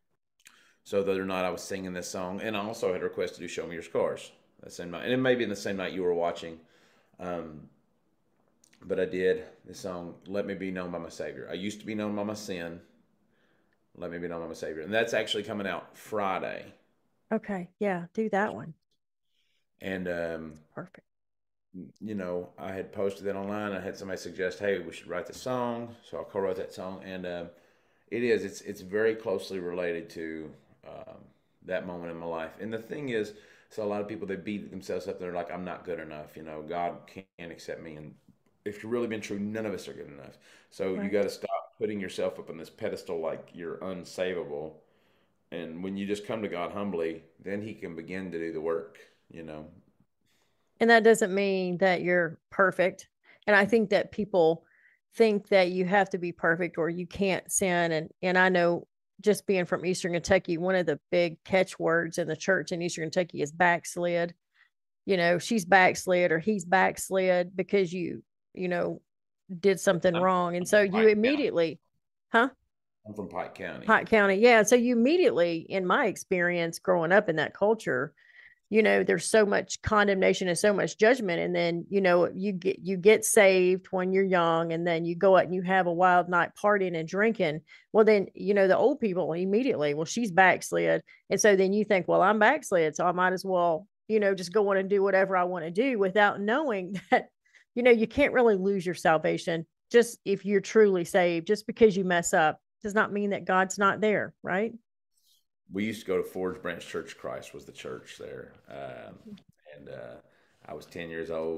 so the other night I was singing this song, and I also had requested to do "Show Me Your Scars" that same night, and it may be in the same night you were watching. Um, but I did this song, "Let Me Be Known by My Savior." I used to be known by my sin. Let me be known by my Savior, and that's actually coming out Friday. Okay. Yeah. Do that one. And um, Perfect. you know, I had posted that online. I had somebody suggest, "Hey, we should write the song," so I co-wrote that song, and um, it is. It's it's very closely related to um, that moment in my life. And the thing is, so a lot of people they beat themselves up. They're like, "I'm not good enough." You know, God can't accept me. And if you're really being true, none of us are good enough. So you got Right. to stop putting yourself up on this pedestal like you're unsavable. And when you just come to God humbly, then He can begin to do the work. You know. And that doesn't mean that you're perfect. And I think that people think that you have to be perfect or you can't sin. And and I know just being from Eastern Kentucky, one of the big catchwords in the church in Eastern Kentucky is backslid. You know, she's backslid or he's backslid because you, you know, did something I'm, wrong. And I'm so from you Pike County. immediately, huh? I'm from Pike County. Pike County. Yeah. So you immediately, in my experience growing up in that culture, you know, there's so much condemnation and so much judgment. And then, you know, you get you get saved when you're young, and then you go out and you have a wild night partying and drinking. Well, then, you know, the old people immediately, well, she's backslid. And so then you think, well, I'm backslid. So I might as well, you know, just go on and do whatever I want to do without knowing that, you know, you can't really lose your salvation just if you're truly saved. Just because you mess up does not mean that God's not there, right? We used to go to Forge Branch Church of Christ was the church there, um, and uh, I was ten years old.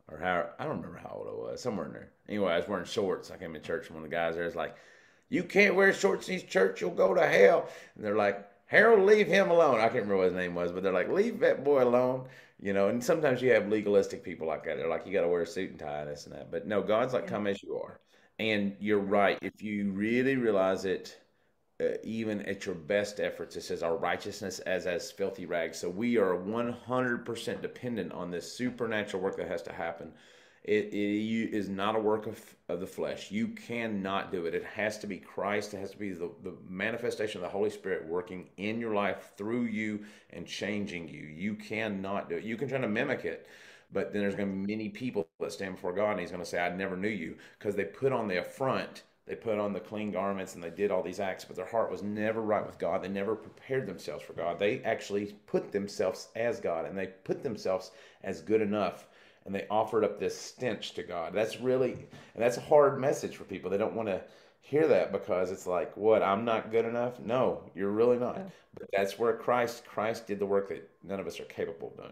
or how, I don't remember how old I was, somewhere in there. Anyway, I was wearing shorts. I came to church, and one of the guys there was like, "You can't wear shorts in this church, you'll go to hell." And they're like, "Harold, leave him alone." I can't remember what his name was, but they're like, "Leave that boy alone." You know, and sometimes you have legalistic people like that. They're like, "You got to wear a suit and tie and this and that." But no, God's like, Yeah. "Come as you are." And you're right. If you really realize it, uh, even at your best efforts, it says our righteousness as as filthy rags. So we are one hundred percent dependent on this supernatural work that has to happen. It, it is not a work of, of the flesh. You cannot do it. It has to be Christ. It has to be the, the manifestation of the Holy Spirit working in your life through you and changing you. You cannot do it. You can try to mimic it, but then there's going to be many people that stand before God, and He's going to say, "I never knew you," because they put on the affront. They put on the clean garments and they did all these acts, but their heart was never right with God. They never prepared themselves for God. They actually put themselves as God, and they put themselves as good enough, and they offered up this stench to God. That's really, and that's a hard message for people. They don't want to hear that because it's like, what, I'm not good enough? No, you're really not. Oh, But that's where Christ, Christ did the work that none of us are capable of doing.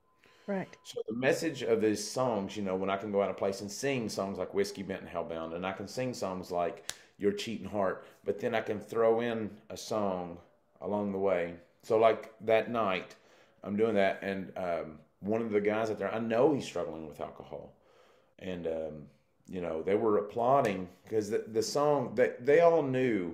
right. So the message of these songs, you know, when I can go out of place and sing songs like Whiskey Bent and Hellbound, and I can sing songs like Your Cheating Heart, but then I can throw in a song along the way. So like that night, I'm doing that, and um, one of the guys out there, I know he's struggling with alcohol, and um, you know, they were applauding because the, the song that they, they all knew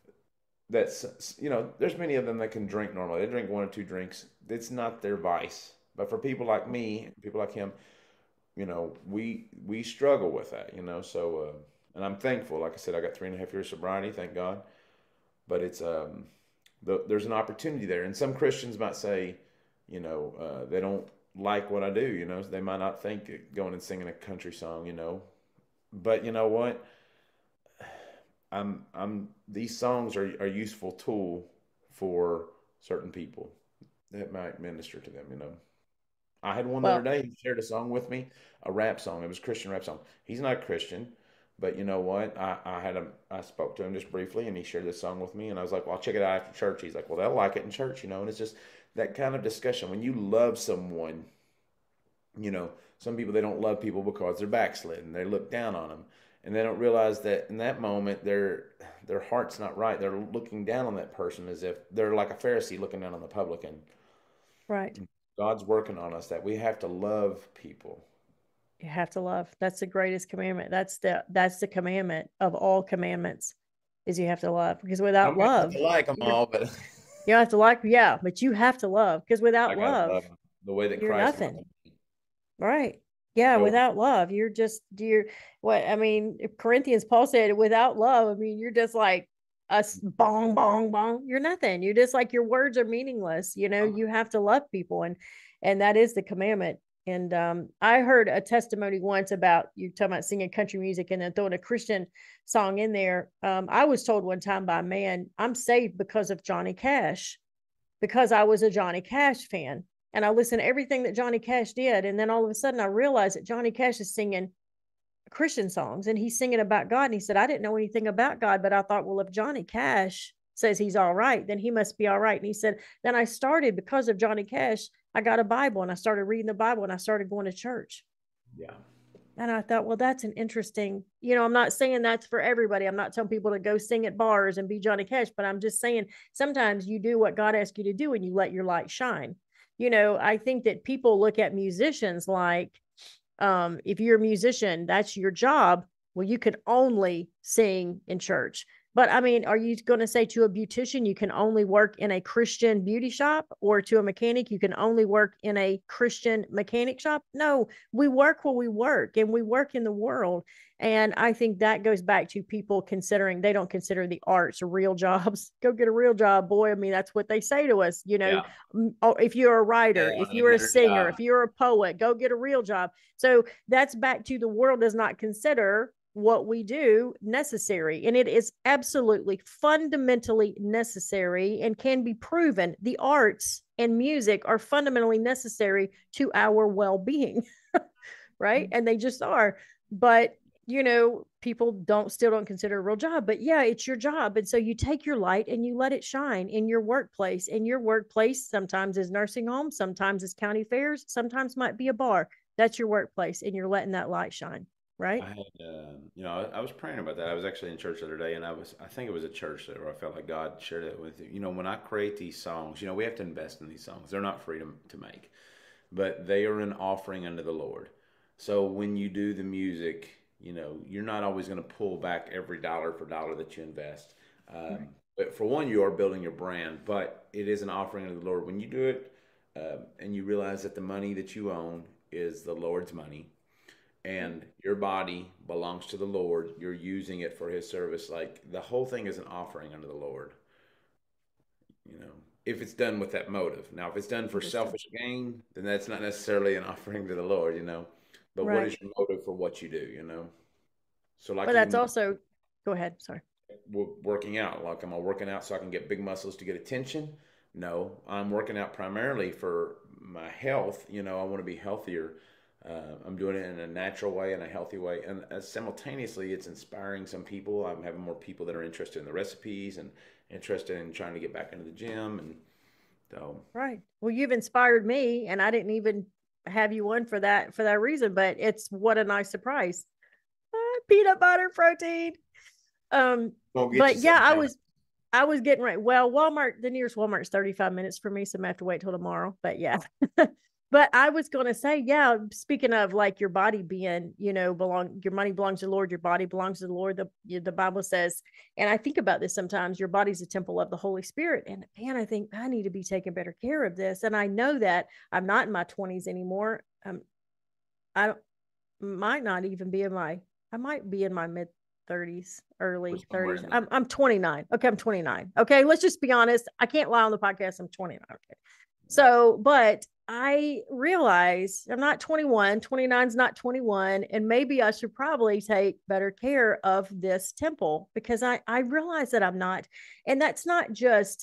that you know, there's many of them that can drink normally. They drink one or two drinks. It's not their vice. But for people like me, people like him, you know, we we struggle with that, you know. So, uh, and I'm thankful. Like I said, I got three and a half years sobriety, thank God. But it's um, the, there's an opportunity there, and some Christians might say, you know, uh, they don't like what I do. You know, they might not think going and singing a country song, you know. But you know what? I'm I'm these songs are are a useful tool for certain people that might minister to them, you know. I had one the other Well, day. He shared a song with me, a rap song. It was a Christian rap song. He's not a Christian, but you know what? I, I had him. I spoke to him just briefly, and he shared this song with me. And I was like, "Well, I'll check it out after church." He's like, "Well, they'll like it in church, you know." And it's just that kind of discussion. When you love someone, you know, some people they don't love people because they're backslidden. They look down on them, and they don't realize that in that moment their their heart's not right. They're looking down on that person as if they're like a Pharisee looking down on the publican. right. God's working on us that we have to love people. You have to love. That's the greatest commandment. That's the that's the commandment of all commandments is you have to love because I without might not love, to like them you're all, but you don't have to like, yeah, but you have to love because I without gotta love, love them the way that you're Christ loved nothing. them. Right. Yeah, So without love, you're just you're what I mean, if Corinthians, Paul said, without love, I mean, you're just like us bong, bong, bong. You're nothing. You're just like your words are meaningless. You know, you have to love people and and that is the commandment. And um, I heard a testimony once about you talking about singing country music and then throwing a Christian song in there. Um, I was told one time by a man, I'm saved because of Johnny Cash because I was a Johnny Cash fan and I listened to everything that Johnny Cash did. And then all of a sudden I realized that Johnny Cash is singing Christian songs and he's singing about God. And he said, I didn't know anything about God, but I thought, well, if Johnny Cash says he's all right, then he must be all right. And he said, then I started because of Johnny Cash. I got a Bible and I started reading the Bible and I started going to church. yeah, And I thought, well, that's an interesting, you know, I'm not saying that's for everybody. I'm not telling people to go sing at bars and be Johnny Cash, but I'm just saying sometimes you do what God asks you to do and you let your light shine. You know, I think that people look at musicians like, um, if you're a musician, that's your job. Well, you can only sing in church. But I mean, are you going to say to a beautician, you can only work in a Christian beauty shop, or to a mechanic, you can only work in a Christian mechanic shop? No, we work where we work and we work in the world. And I think that goes back to people considering they don't consider the arts real jobs. Go get a real job, boy. I mean, that's what they say to us. You know, yeah, if you're a writer, yeah. if They you're a get her singer, job. if you're a poet, go get a real job. So that's back to the world does not consider what we do necessary. And it is absolutely fundamentally necessary and can be proven. The arts and music are fundamentally necessary to our well being, right? And they just are. But you know, people don't still don't consider a real job, but yeah, it's your job. And so you take your light and you let it shine in your workplace. And your workplace sometimes is nursing home, sometimes is county fairs, sometimes might be a bar. That's your workplace, and you're letting that light shine, right? I had, uh, you know, I, I was praying about that. I was actually in church the other day, and I was, I think it was a church that where I felt like God shared it with you. You know, when I create these songs, you know, we have to invest in these songs. They're not free to, to make, but they are an offering unto the Lord. So when you do the music, you know, you're not always going to pull back every dollar for dollar that you invest. Um, Right. but for one, you are building your brand, but it is an offering unto the Lord. When you do it, uh, and you realize that the money that you own is the Lord's money, and your body belongs to the Lord. You're using it for His service. Like the whole thing is an offering unto the Lord. You know, if it's done with that motive. Now, if it's done for Understood. selfish gain, then that's not necessarily an offering to the Lord. You know, but what Right. is your motive for what you do? You know, so But like that's even also, go ahead. Sorry. working out. Like, am I working out so I can get big muscles to get attention? No, I'm working out primarily for my health. You know, I want to be healthier. Uh, I'm doing it in a natural way, in a healthy way, and uh, simultaneously, it's inspiring some people. I'm having more people that are interested in the recipes and interested in trying to get back into the gym, and so Right. Well, you've inspired me, and I didn't even have you on for that for that reason, but it's what a nice surprise. Ah, peanut butter protein. Um, don't get you but some yeah, I now. was I was getting ready. Well, Walmart, the nearest Walmart is thirty-five minutes for me, so I'm gonna have to wait till tomorrow. But yeah. But I was gonna say, yeah, speaking of like your body being, you know, belong your money belongs to the Lord, your body belongs to the Lord. The the Bible says, and I think about this sometimes, your body's a temple of the Holy Spirit. And man, I think I need to be taking better care of this. And I know that I'm not in my twenties anymore. Um, I don't might not even be in my I might be in my mid thirties, We're early somewhere thirties. in there. I'm I'm twenty-nine. Okay, I'm twenty-nine. Okay, let's just be honest. I can't lie on the podcast. I'm twenty-nine. Okay. Yeah. So, but I realize I'm not twenty-one. twenty-nine is not twenty-one, and maybe I should probably take better care of this temple because I I realize that I'm not, and that's not just,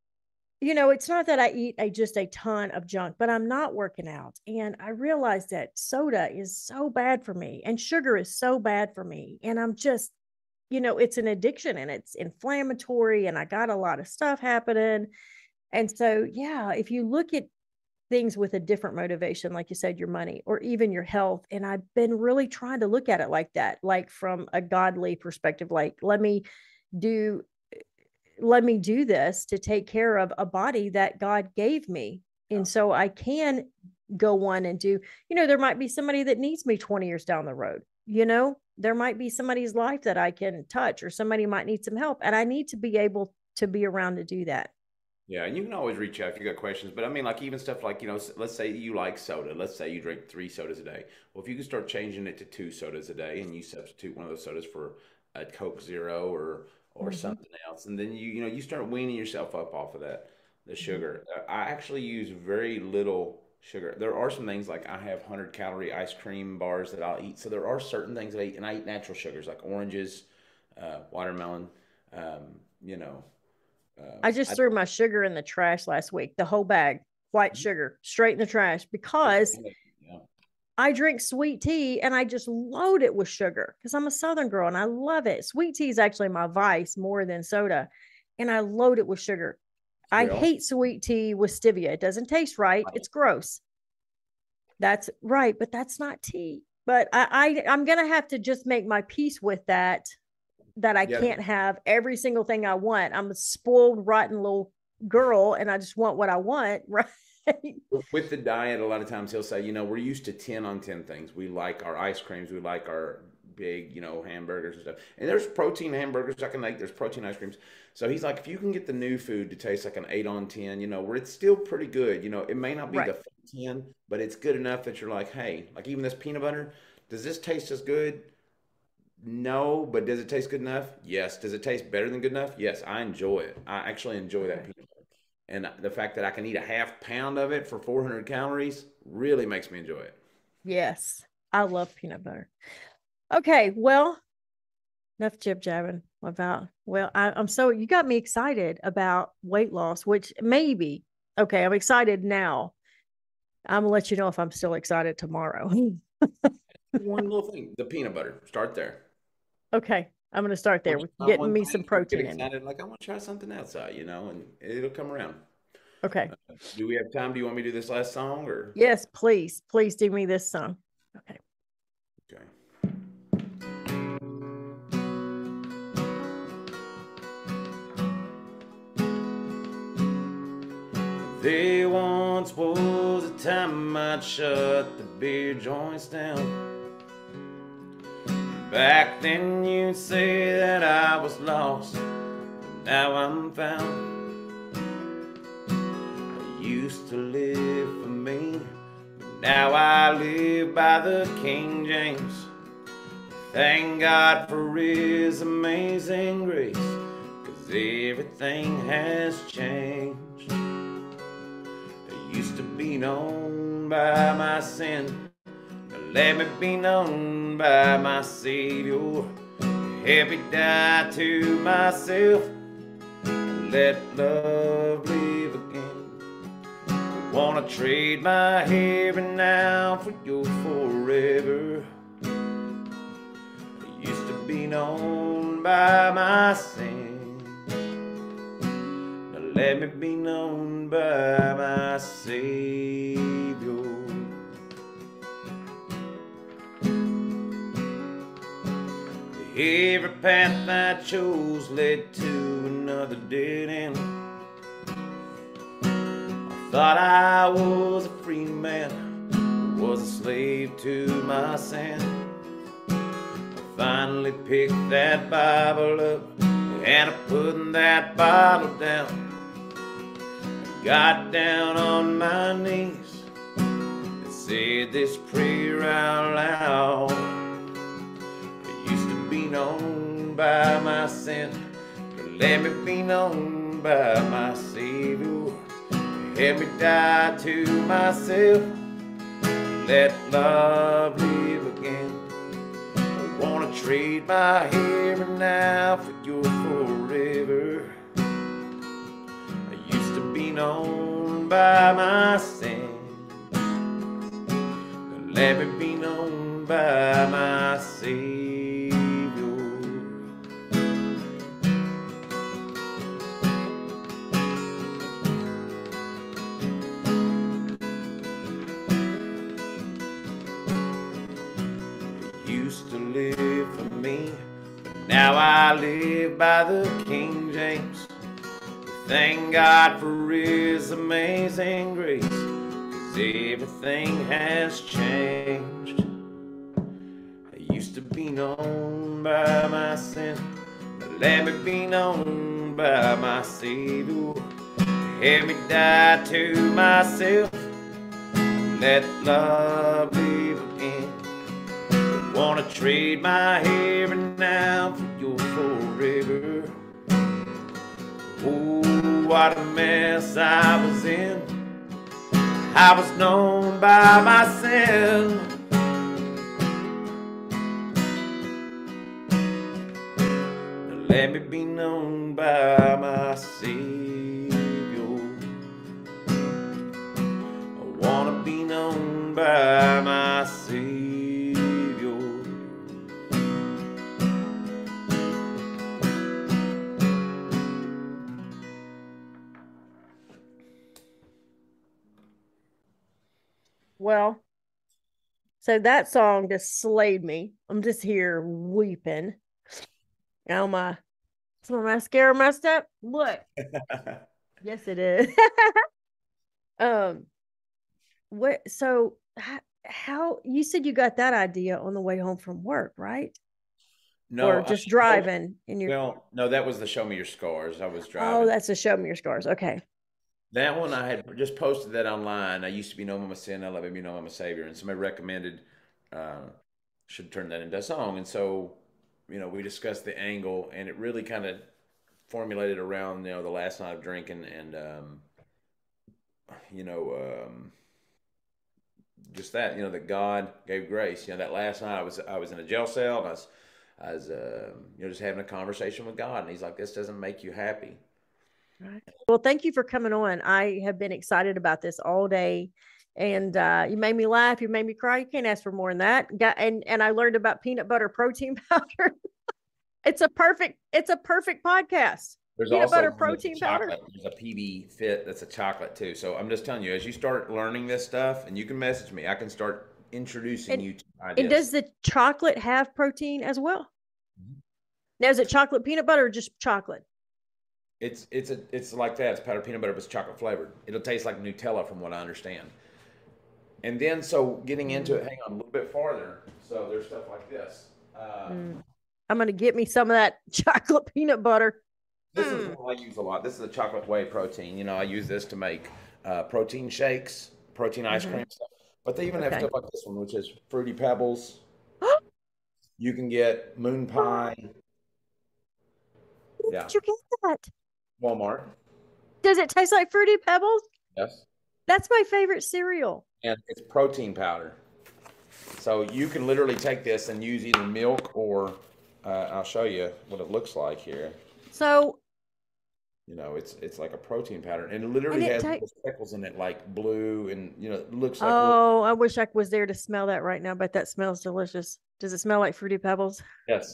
you know, it's not that I eat a just a ton of junk, but I'm not working out. And I realize that soda is so bad for me and sugar is so bad for me. And I'm just, you know, it's an addiction and it's inflammatory and I got a lot of stuff happening. And so, yeah, if you look at things with a different motivation, like you said, your money or even your health, and I've been really trying to look at it like that, like from a godly perspective, like let me do let me do this to take care of a body that God gave me. And so I can go on and do, you know, there might be somebody that needs me twenty years down the road. You know, there might be somebody's life that I can touch, or somebody might need some help. And I need to be able to be around to do that. Yeah, and you can always reach out if you got questions. But I mean, like even stuff like, you know, let's say you like soda. Let's say you drink three sodas a day. Well, if you can start changing it to two sodas a day and you substitute one of those sodas for a Coke Zero or or Mm-hmm. something else, and then you you know you start weaning yourself up off of that the Mm-hmm. sugar. Uh, I actually use very little sugar. There are some things like I have one hundred calorie ice cream bars that I'll eat. So there are certain things that I eat, and I eat natural sugars like oranges, uh, watermelon. Um, you know, um, I I just threw my sugar in the trash last week, the whole bag, white sugar, straight in the trash because yeah. I drink sweet tea and I just load it with sugar because I'm a Southern girl and I love it. Sweet tea is actually my vice more than soda. And I load it with sugar. I Well, hate sweet tea with stevia. It doesn't taste right. It's gross. That's right, but that's not tea. But I, I I'm gonna have to just make my peace with that, that I yeah, can't have every single thing I want. I'm a spoiled, rotten little girl and I just want what I want, right? with the diet, a lot of times he'll say, you know, we're used to ten on ten things. We like our ice creams, we like our big, you know, hamburgers and stuff. And there's protein hamburgers I can make, there's protein ice creams. So he's like, if you can get the new food to taste like an eight on ten, you know, where it's still pretty good, you know, it may not be Right. the ten, but it's good enough that you're like, hey, like even this peanut butter, does this taste as good? No, but does it taste good enough? Yes. Does it taste better than good enough? Yes, I enjoy it. I actually enjoy that Okay. peanut butter. And the fact that I can eat a half pound of it for four hundred calories really makes me enjoy it. Yes. I love peanut butter. Okay. Well, enough jib jabbing about, well, I, I'm so, you got me excited about weight loss, which maybe, okay, I'm excited now. I'm gonna let you know if I'm still excited tomorrow. One little thing, the peanut butter. Start there. Okay. I'm going to start there Once with you try getting one me some thing, you get protein in me. excited, like I want to try something outside, you know, and it'll come around. Okay. Uh, do we have time? Do you want me to do this last song or? Yes, please. Please do me this song. Okay. Okay. There once was a time I'd shut the beer joints down. Back then you'd say that I was lost, but now I'm found. I used to live for me, but now I live by the King James. Thank God for his amazing grace, 'cause everything has changed. I used to be known by my sin, but let me be known by my Savior. Help me die to myself and let love live again. I wanna trade my here and now for your forever. I used to be known by my sin, let me be known by my Savior. Every path I chose led to another dead end. I thought I was a free man, was a slave to my sin. I finally picked that Bible up and I put that bottle down. Got down on my knees and said this prayer out loud. I used to be known by my sin, but let me be known by my Savior. Help me die to myself, let love live again. I wanna trade my here and now for your forever. Known by my sin, let me be known by my Savior. You used to live for me, but now I live by the King James. Thank God for his amazing grace, 'cause everything has changed. I used to be known by my sin, but let me be known by my Savior. Help me die to myself, let love live again. I wanna trade my here and now for your forever. Oh, what a mess I was in. I was known by my sin. Now let me be known by my Savior. I wanna be known by my Savior. Well, so that song just slayed me. I'm just here weeping. Now my is my mascara messed up? Look. Yes, it is. um, what? So how, how you said you got that idea on the way home from work, right? Or No, I, just driving in your? well, no, that was the Show Me Your Scars. I was Oh, driving. that's a show me your scars. Okay. That one I had just posted that online. I used to be known by my sin. I love him, you know, I'm a savior. And somebody recommended uh, should turn that into a song. And so, you know, we discussed the angle, and it really kind of formulated around you know the last night of drinking and um, you know um, just that you know that God gave grace. You know, that last night I was I was in a jail cell and I was I was uh, you know just having a conversation with God, and He's like, "This doesn't make you happy." Right. Well, thank you for coming on. I have been excited about this all day. And uh, you made me laugh. You made me cry. You can't ask for more than that. Got, and and I learned about peanut butter protein powder. It's a perfect. It's a perfect podcast. There's Peanut also butter one that's a protein powder. chocolate. There's a P B Fit that's a chocolate too. So I'm just telling you, as you start learning this stuff, and you can message me, I can start introducing And you to and does ideas. the chocolate have protein as well? Now is it chocolate peanut butter or just chocolate? It's it's a it's like that. It's powdered peanut butter, but it's chocolate flavored. It'll taste like Nutella, from what I understand. And then, so getting into Mm, it, hang on a little bit farther. So there's stuff like this. Um, mm. I'm gonna get me some of that chocolate peanut butter. this is Mm, one I use a lot. This is a chocolate whey protein. You know, I use this to make uh, protein shakes, protein ice hmm cream stuff. But they even have Okay. stuff like this one, which is Fruity Pebbles. You can get Moon Pie. Where Yeah, did you get that? Walmart. Does it taste like Fruity Pebbles? Yes. That's my favorite cereal. And it's protein powder. So you can literally take this and use either milk or uh, I'll show you what it looks like here. So, You know, it's it's like a protein powder, and it and literally it has take. little speckles in it, like blue, and you know, it looks like little. Oh, I wish I was there to smell that right now, but that smells delicious. Does it smell like Fruity Pebbles? Yes.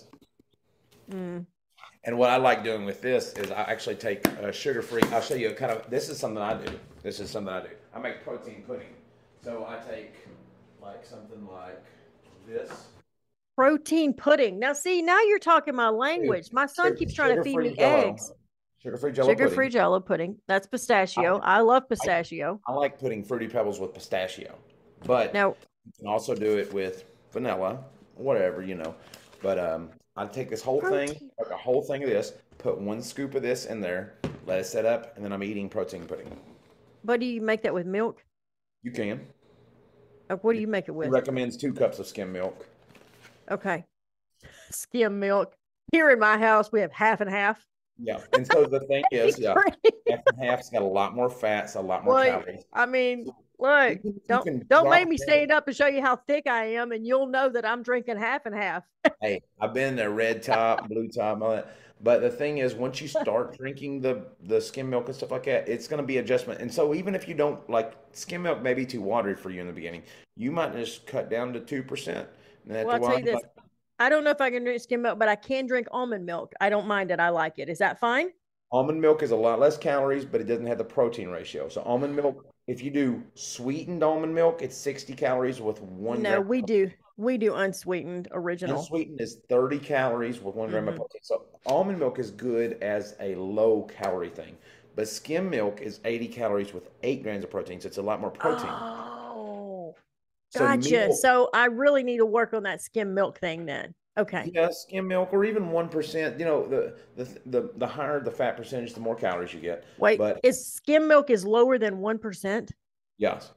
Mm. And what I like doing with this is I actually take uh, sugar free. I'll show you a kind of. This is something I do. This is something I do. I make protein pudding. So I take like something like this. Protein pudding. Now, see, now you're talking my language. My son keeps trying to Sugar feed free me eggs. Jello. Sugar free Jello Sugar free pudding. Jello pudding. That's I, pistachio. I love I pistachio. I like putting fruity pebbles with pistachio, but Now, you can also do it with vanilla, whatever, you know. But um, I take this whole thing, protein. like a whole thing of this, put one scoop of this in there, let it set up, and then I'm eating protein pudding. But do you make that with milk? You can. Or what do you make it He with? recommends two cups of skim milk. Okay. Skim milk. Here in my house, we have half and half. Yeah. And so the thing is, yeah, half and half's got a lot more fats, a lot more Well, calories. I mean, look, Even if you don't can don't make drop me down. stand up and show you how thick I am, and you'll know that I'm drinking half and half. Hey, I've been there, red top, blue top, all that. But the thing is, once you start drinking the the skim milk and stuff like that, it's going to be adjustment. And so even if you don't like skim milk, may be too watery for you in the beginning, you might just cut down to two percent. And Well, after a I'll tell while, you you're this. like, I don't know if I can drink skim milk, but I can drink almond milk. I don't mind it. I like it. Is that fine? almond milk is a lot less calories, but it doesn't have the protein ratio. So almond milk, if you do sweetened almond milk, it's sixty calories with one No, gram. we do. We do unsweetened original. Unsweetened is thirty calories with one gram of hmm protein. So almond milk is good as a low calorie thing. But skim milk is eighty calories with eight grams of protein. So it's a lot more protein. Oh, So gotcha. meal, So I really need to work on that skim milk thing then. Okay. yeah, skim milk or even one percent, you know, the, the the the higher the fat percentage, the more calories you get. Wait, But is skim milk is lower than one percent? yes,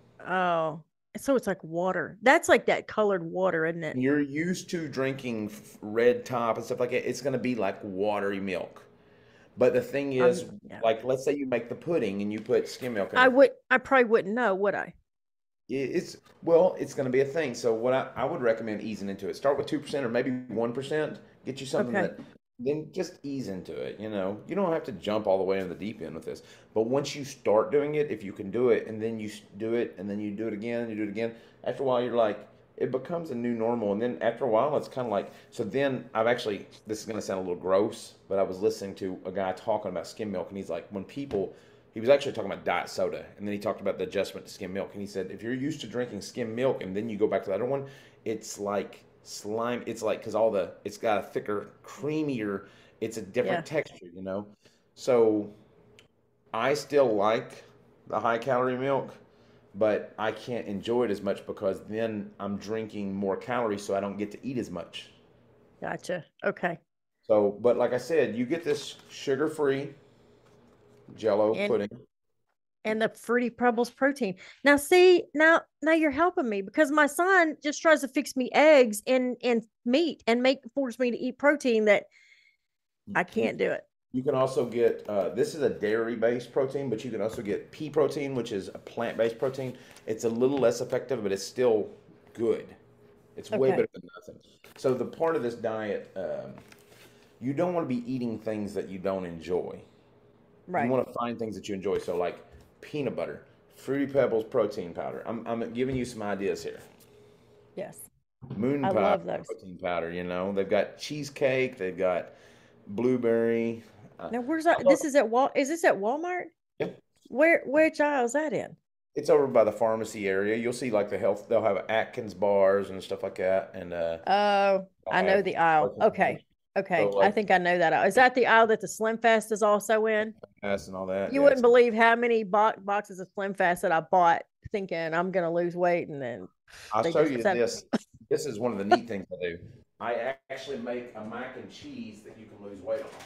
Oh, so it's like water. That's like that colored water, isn't it? you're used to drinking f- red top and stuff like that, it's going to be like watery milk. But the thing is, Um, yeah. like, let's say you make the pudding and you put skim milk in I there. would. I probably wouldn't know, would I? It's well, it's going to be a thing. So what I, I would recommend easing into it. Start with two percent or maybe one percent. Get you something Okay. that then just ease into it. You know, you don't have to jump all the way in the deep end with this. But once you start doing it, if you can do it, and then you s- do it, and then you do it again, you do it again. After a while, you're like, it becomes a new normal. And then after a while, it's kind of like. So then I've actually. This is going to sound a little gross, but I was listening to a guy talking about skim milk, and he's like, when people he was actually talking about diet soda, and then he talked about the adjustment to skim milk. And he said, if you're used to drinking skim milk and then you go back to the other one, it's like slime. It's like because all the it's got a thicker, creamier. It's a Yeah. different texture, you know. So I still like the high calorie milk, but I can't enjoy it as much because then I'm drinking more calories, so I don't get to eat as much. Gotcha. Okay. So, but like I said, you get this sugar free Jello And pudding. and the fruity pebbles protein. Now, see, now now you're helping me because my son just tries to fix me eggs and and meat and make force me to eat protein that I You can't do it. You can also get uh, this is a dairy-based protein, but you can also get pea protein, which is a plant-based protein. It's a little less effective, but it's still good. It's way Okay. better than nothing. So the part of this diet, um, you don't want to be eating things that you don't enjoy. You Right. want to find things that you enjoy. So like peanut butter, Fruity Pebbles protein powder. I'm I'm giving you some ideas here. Yes. Moon I Pie love those. protein powder. You know, they've got cheesecake. They've got blueberry. Uh, Now, where's I that? love, This is at Wal. Is this at Walmart? yeah, Where which aisle is that in? it's over by the pharmacy area. You'll see like the health. They'll have Atkins bars and stuff like that, and uh, Oh, they'll I know have the aisle. protein powder. Okay. So Okay. I like think I know that aisle. Is that the aisle that the Slim Fast is also in? fast and all that. You Yeah, wouldn't it's, believe how many bo- boxes of Slim Fast that I bought thinking I'm going to lose weight, and then I'll they show just you said, this. This is one of the neat things I do. I ac- actually make a mac and cheese that you can lose weight on.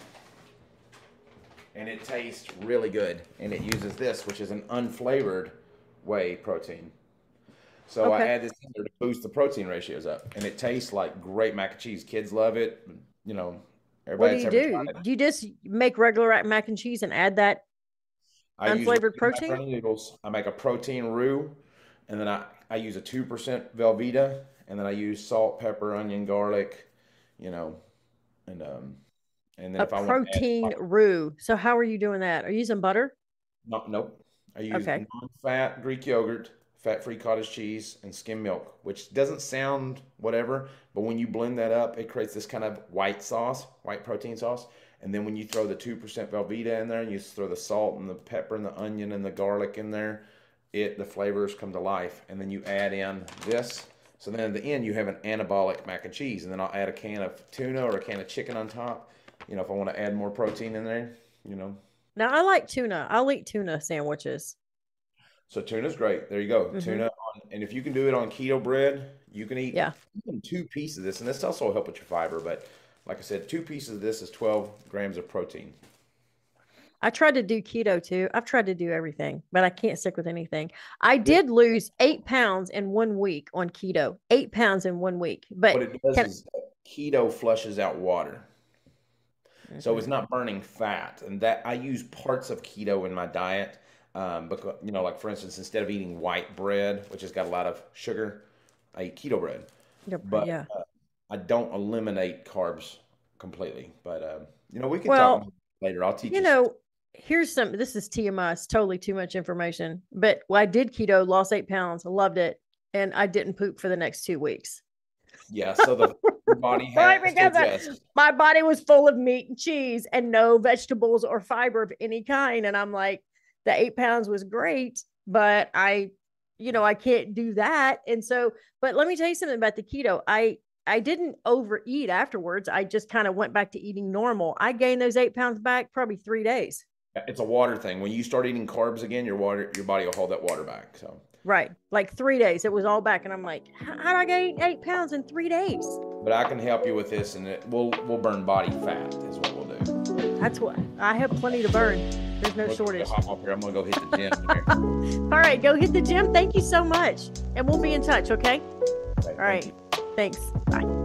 And it tastes really good. And it uses this, which is an unflavored whey protein. So I Okay. add this in there to boost the protein ratios up. And it tastes like great mac and cheese. Kids love it. You know, What everybody do that's you ever do? tried it. Do you just make regular mac and cheese and add that I use unflavored regular protein? macaroni noodles. I make a protein roux, and then I, I use a two percent Velveeta, and then I use salt, pepper, onion, garlic, you know, and um, and then A if I want to add, protein roux. So how are you doing that? Are you using butter? no, nope, I use Okay. non-fat Greek yogurt, fat-free cottage cheese, and skim milk, which doesn't sound whatever, but when you blend that up, it creates this kind of white sauce, white protein sauce. And then when you throw the two percent Velveeta in there, and you throw the salt and the pepper and the onion and the garlic in there, it the flavors come to life. And then you add in this. So then at the end, you have an anabolic mac and cheese. And then I'll add a can of tuna or a can of chicken on top. You know, if I want to add more protein in there, you know. Now I like tuna. I'll eat tuna sandwiches. So tuna's great. There you go. Hmm. Tuna on, and if you can do it on keto bread, you can eat Yeah. even two pieces of this. And this also will help with your fiber. But like I said, two pieces of this is twelve grams of protein. I tried to do keto too. I've tried to do everything, but I can't stick with anything. I did lose eight pounds in one week on keto, eight pounds in one week. But What it does can, is keto flushes out water. So Mhm. it's not burning fat. And that I use parts of keto in my diet. Um, because, you know, like for instance, instead of eating white bread, which has got a lot of sugar, I eat keto bread. Yep, But yeah. uh, I don't eliminate carbs completely. But, um, you know, we can talk Well, later. I'll teach you you some. know, here's some, this is T M I. It's totally too much information, but I did keto, lost eight pounds, loved it. And I didn't poop for the next two weeks. Yeah. So the body Right, has to because I- adjust. my body was full of meat and cheese and no vegetables or fiber of any kind. And I'm like, the eight pounds was great, but I, you know, I can't do that. And so, but let me tell you something about the keto. I, I didn't overeat afterwards. I just kind of went back to eating normal. I gained those eight pounds back probably three days. It's a water thing. When you start eating carbs again, your water, your body will hold that water back. So, Right. Like three days. It was all back. And I'm like, how did I gain eight pounds in three days? but I can help you with this, and it, we'll we'll burn body fat is what we'll do. That's what I have plenty to burn. There's no Look, shortage. hop off here. I'm gonna go hit the gym here. All right. Go hit the gym. Thank you so much. And we'll be in touch. Okay. Okay, All thank right. you. Thanks. Bye.